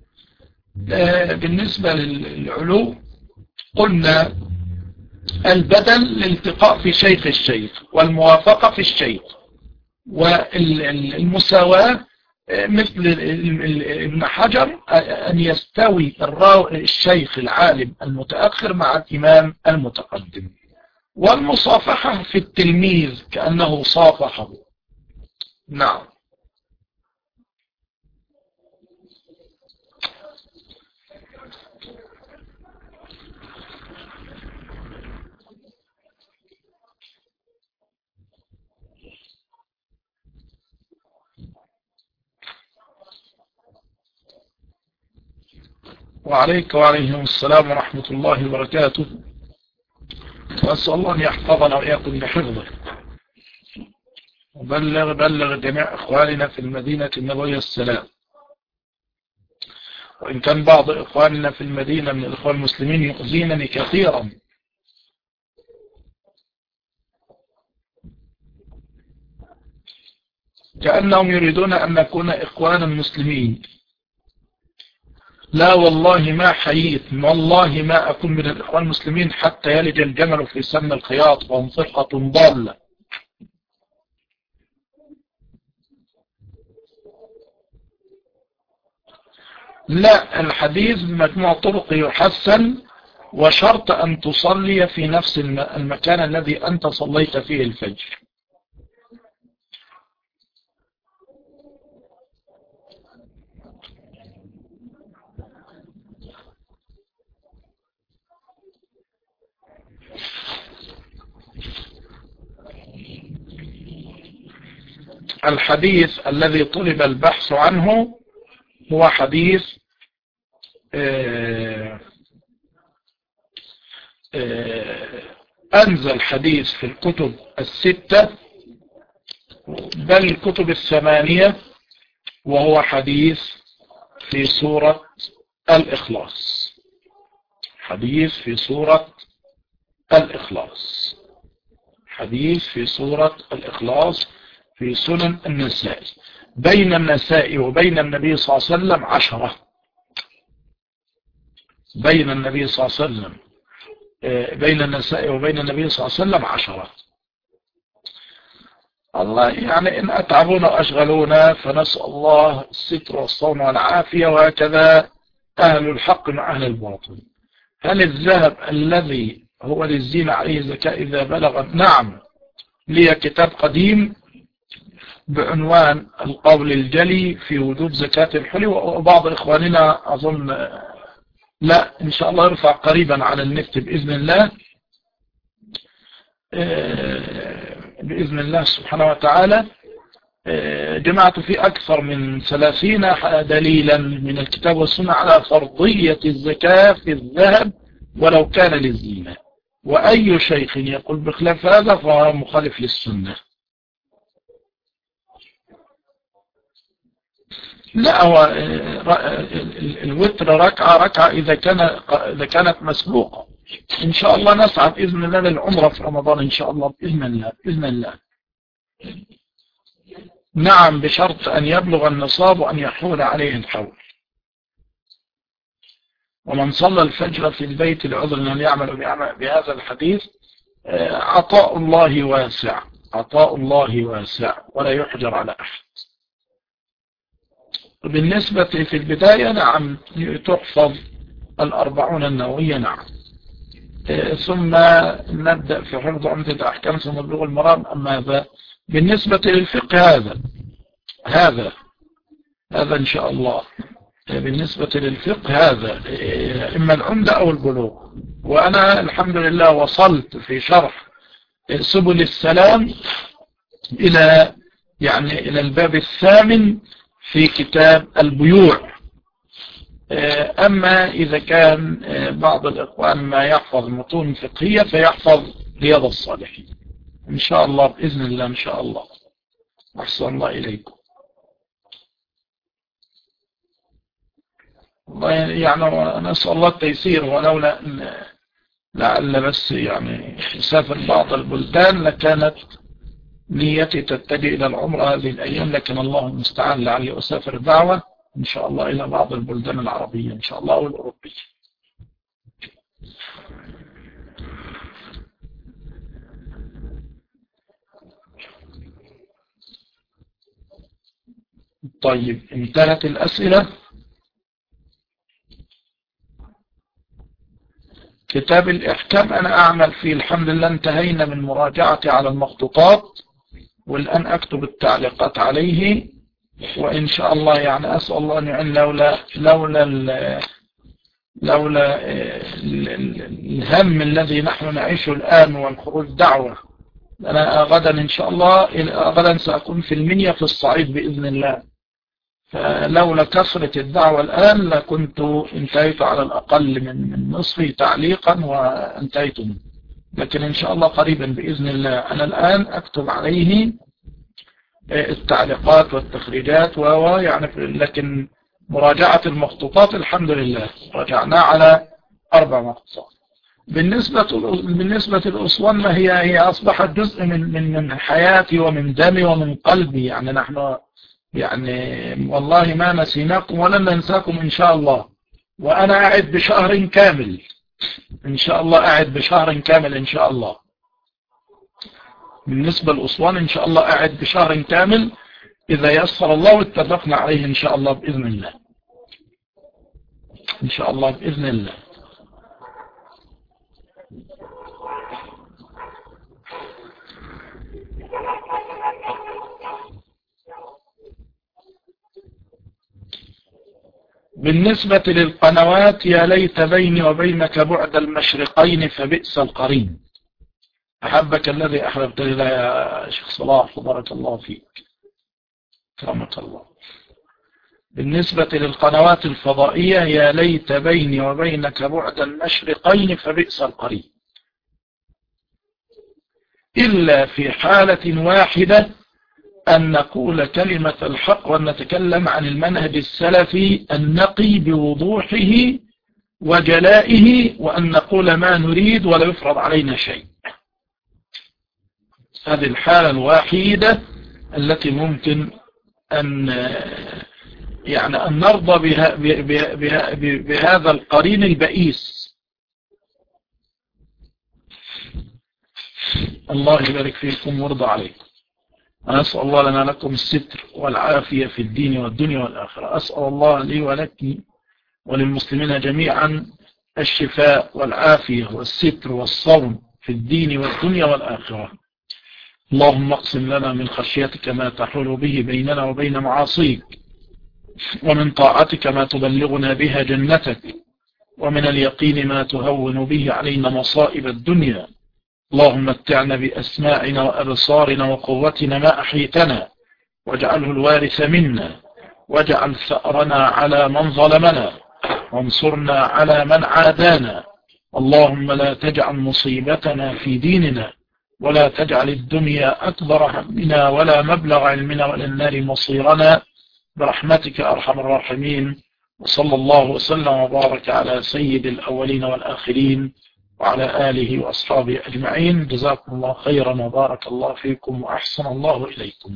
بالنسبة للعلو قلنا البدل الالتقاء في شيخ الشيخ، والموافقة في الشيخ، والمساواة مثل ابن حجر أن يستوي الشيخ العالم المتأخر مع الإمام المتقدم، والمصافحة في التلميذ كأنه صافحه. نعم. وعليك وعليهم السلام ورحمة الله وبركاته، وأسأل الله أن يحفظنا وإياكم بحفظه، وبلغ بلغ جميع إخواننا في المدينة النبوية السلام. وإن كان بعض إخواننا في المدينة من الإخوان المسلمين يؤذينني كثيرا، كأنهم يريدون أن نكون إخوانا مسلمين. لا والله ما حييت، والله ما أكون من الإخوان المسلمين حتى يلج الجمل في سم الخياط، وهم فرقة ضالة. لا، الحديث بمجموع طرق يحسن، وشرط أن تصلي في نفس المكان الذي أنت صليت فيه الفجر. الحديث الذي طلب البحث عنه هو حديث آآ آآ أنزل حديث في الكتب الستة بل الكتب الثمانية، وهو حديث في سورة الإخلاص. حديث في سورة الإخلاص حديث في سورة الإخلاص في سنن النسائي. بين النسائي وبين النبي صلى الله عليه وسلم عشرة. بين النبي صلى الله عليه وسلم بين النسائي وبين النبي صلى الله عليه وسلم عشرة. الله يعني إن أتعبونا وأشغلونا فنسأل الله الستر والصون والعافية، وهكذا أهل الحق مع أهل الباطل. هل الذهب الذي هو للزينة عليه زكاة إذا بلغ؟ نعم، لي كتاب قديم بعنوان القول الجلي في وجوب زكاة الحلي، وبعض إخواننا أظن لا إن شاء الله يرفع قريبا على النت بإذن الله، بإذن الله سبحانه وتعالى. جمعت فيه أكثر من ثلاثين دليلا من الكتاب والسنة على فرضية الزكاة في الذهب ولو كان للزينة، وأي شيخ يقول بخلاف هذا فهو مخالف للسنة. لا، هو الوتر ركعة ركعة إذا كان إذا كانت مسبوقة. إن شاء الله نسعى بإذن الله للعمرة في رمضان إن شاء الله بإذن الله بإذن الله. نعم، بشرط أن يبلغ النصاب وأن يحول عليه الحول. ومن صلى الفجر في البيت لعذر أن يعمل بهذا الحديث، عطاء الله واسع، عطاء الله واسع ولا يحجر على أحد. بالنسبة في البداية نعم تحفظ الأربعون النووية، نعم، ثم نبدأ في حفظ عمدة الأحكام ثم بلوغ المرام. أما هذا بالنسبة للفقه هذا هذا هذا إن شاء الله بالنسبة للفقه هذا إما العمدة أو البلوغ. وأنا الحمد لله وصلت في شرح سبل السلام إلى يعني إلى الباب الثامن في كتاب البيوع. أما إذا كان بعض الإخوان ما يحفظ متون فقهية فيحفظ رياض الصالحين إن شاء الله بإذن الله. إن شاء الله. أحسن الله إليكم. يعني نسأل الله التيسير، ولولا أن لعل بس يعني يسافر بعض البلدان لكانت نيتي تتجه إلى العمرة هذه الأيام، لكن الله المستعان لعلي أسافر دعوة إن شاء الله إلى بعض البلدان العربية إن شاء الله والأوروبية. طيب انتهت الأسئلة. كتاب الإحكام أنا أعمل فيه الحمد لله، انتهينا من مراجعتي على المخطوطات والآن أكتب التعليقات عليه، وإن شاء الله يعني أسأل الله أن يعين لولا لولا ال لولا الهم الذي نحن نعيشه الآن والخروج دعوة. أنا غدا إن شاء الله غدا سأكون في المنيا في الصعيد بإذن الله، فلولا كثرة الدعوة الآن لكنت انتهيت على الأقل من من نصفه تعليقا وانتهيت منه، لكن إن شاء الله قريبا بإذن الله. أنا الآن أكتب عليه التعليقات والتخريجات ويعني، لكن مراجعة المخطوطات الحمد لله راجعنا على أربع مخطوطات. بالنسبة بالنسبة للأسوان ما هي هي أصبحت جزء من من من حياتي ومن دمي ومن قلبي، يعني نحن يعني والله ما نسيناكم ولن ننساكم إن شاء الله. وأنا قاعد بشهر كامل إن شاء الله، قاعد بشهر كامل إن شاء الله. بالنسبة لأسوان إن شاء الله قاعد بشهر كامل إذا يسر الله واتفقنا عليه إن شاء الله بإذن الله، إن شاء الله بإذن الله. بالنسبة للقنوات يا ليت بيني وبينك بعد المشرقين فبئس القرين. أحبك الذي أحببتني لا يا شيخ صلاح وبارك الله فيك كرمك الله. بالنسبة للقنوات الفضائية يا ليت بيني وبينك بعد المشرقين فبئس القرين، إلا في حالة واحدة أن نقول كلمة الحق وأن نتكلم عن المنهج السلفي النقي بوضوحه وجلائه، وأن نقول ما نريد ولا يفرض علينا شيء. هذه الحالة الوحيدة التي ممكن أن يعني أن نرضى بها بها بها بهذا القرين البئيس. الله يبارك فيكم ويرضى عليكم. أنا أسأل الله لنا لكم الستر والعافية في الدين والدنيا والآخرة. أسأل الله لي ولك وللمسلمين جميعا الشفاء والعافية والستر والصوم في الدين والدنيا والآخرة. اللهم اقسم لنا من خشيتك ما تحول به بيننا وبين معاصيك، ومن طاعتك ما تبلغنا بها جنتك، ومن اليقين ما تهون به علينا مصائب الدنيا. اللهم متعنا بأسماعنا وأبصارنا وقوتنا ما أحيتنا، واجعله الوارث منا، واجعل ثأرنا على من ظلمنا، وانصرنا على من عادانا. اللهم لا تجعل مصيبتنا في ديننا، ولا تجعل الدنيا أكبر همنا ولا مبلغ علمنا ولا النار مصيرنا، برحمتك أرحم الراحمين. وصلى الله وسلم وبارك على سيد الأولين والآخرين وعلى آله وأصحابه أجمعين. جزاكم الله خيرا وبارك الله فيكم وأحسن الله إليكم.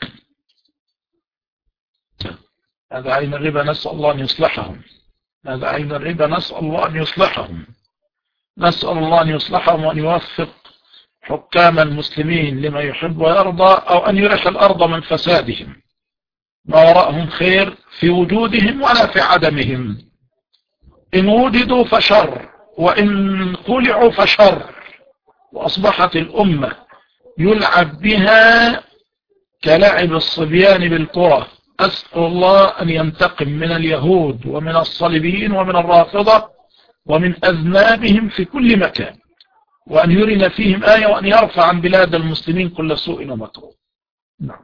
هذا عين الربا نسأل الله أن يصلحهم، هذا عين الربا نسأل الله أن يصلحهم، نسأل الله أن يصلحهم وأن يوفق حكام المسلمين لما يحب ويرضى، أو أن يرح الأرض من فسادهم. ما وراءهم خير في وجودهم ولا في عدمهم. إن وجدوا فشر، وإن طلعوا فشر. وأصبحت الأمة يلعب بها كلعب الصبيان بالكرة. أسأل الله أن ينتقم من اليهود ومن الصليبيين ومن الرافضة ومن أذنابهم في كل مكان، وأن يرنا فيهم آية، وأن يرفع عن بلاد المسلمين كل سوء ومكروه. نعم.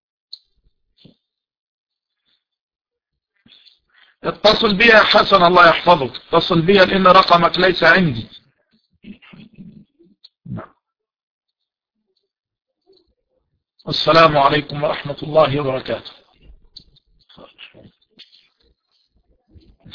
اتصل بها حسن الله يحفظك، اتصل بها لأن رقمك ليس عندي. نعم. السلام عليكم ورحمة الله وبركاته.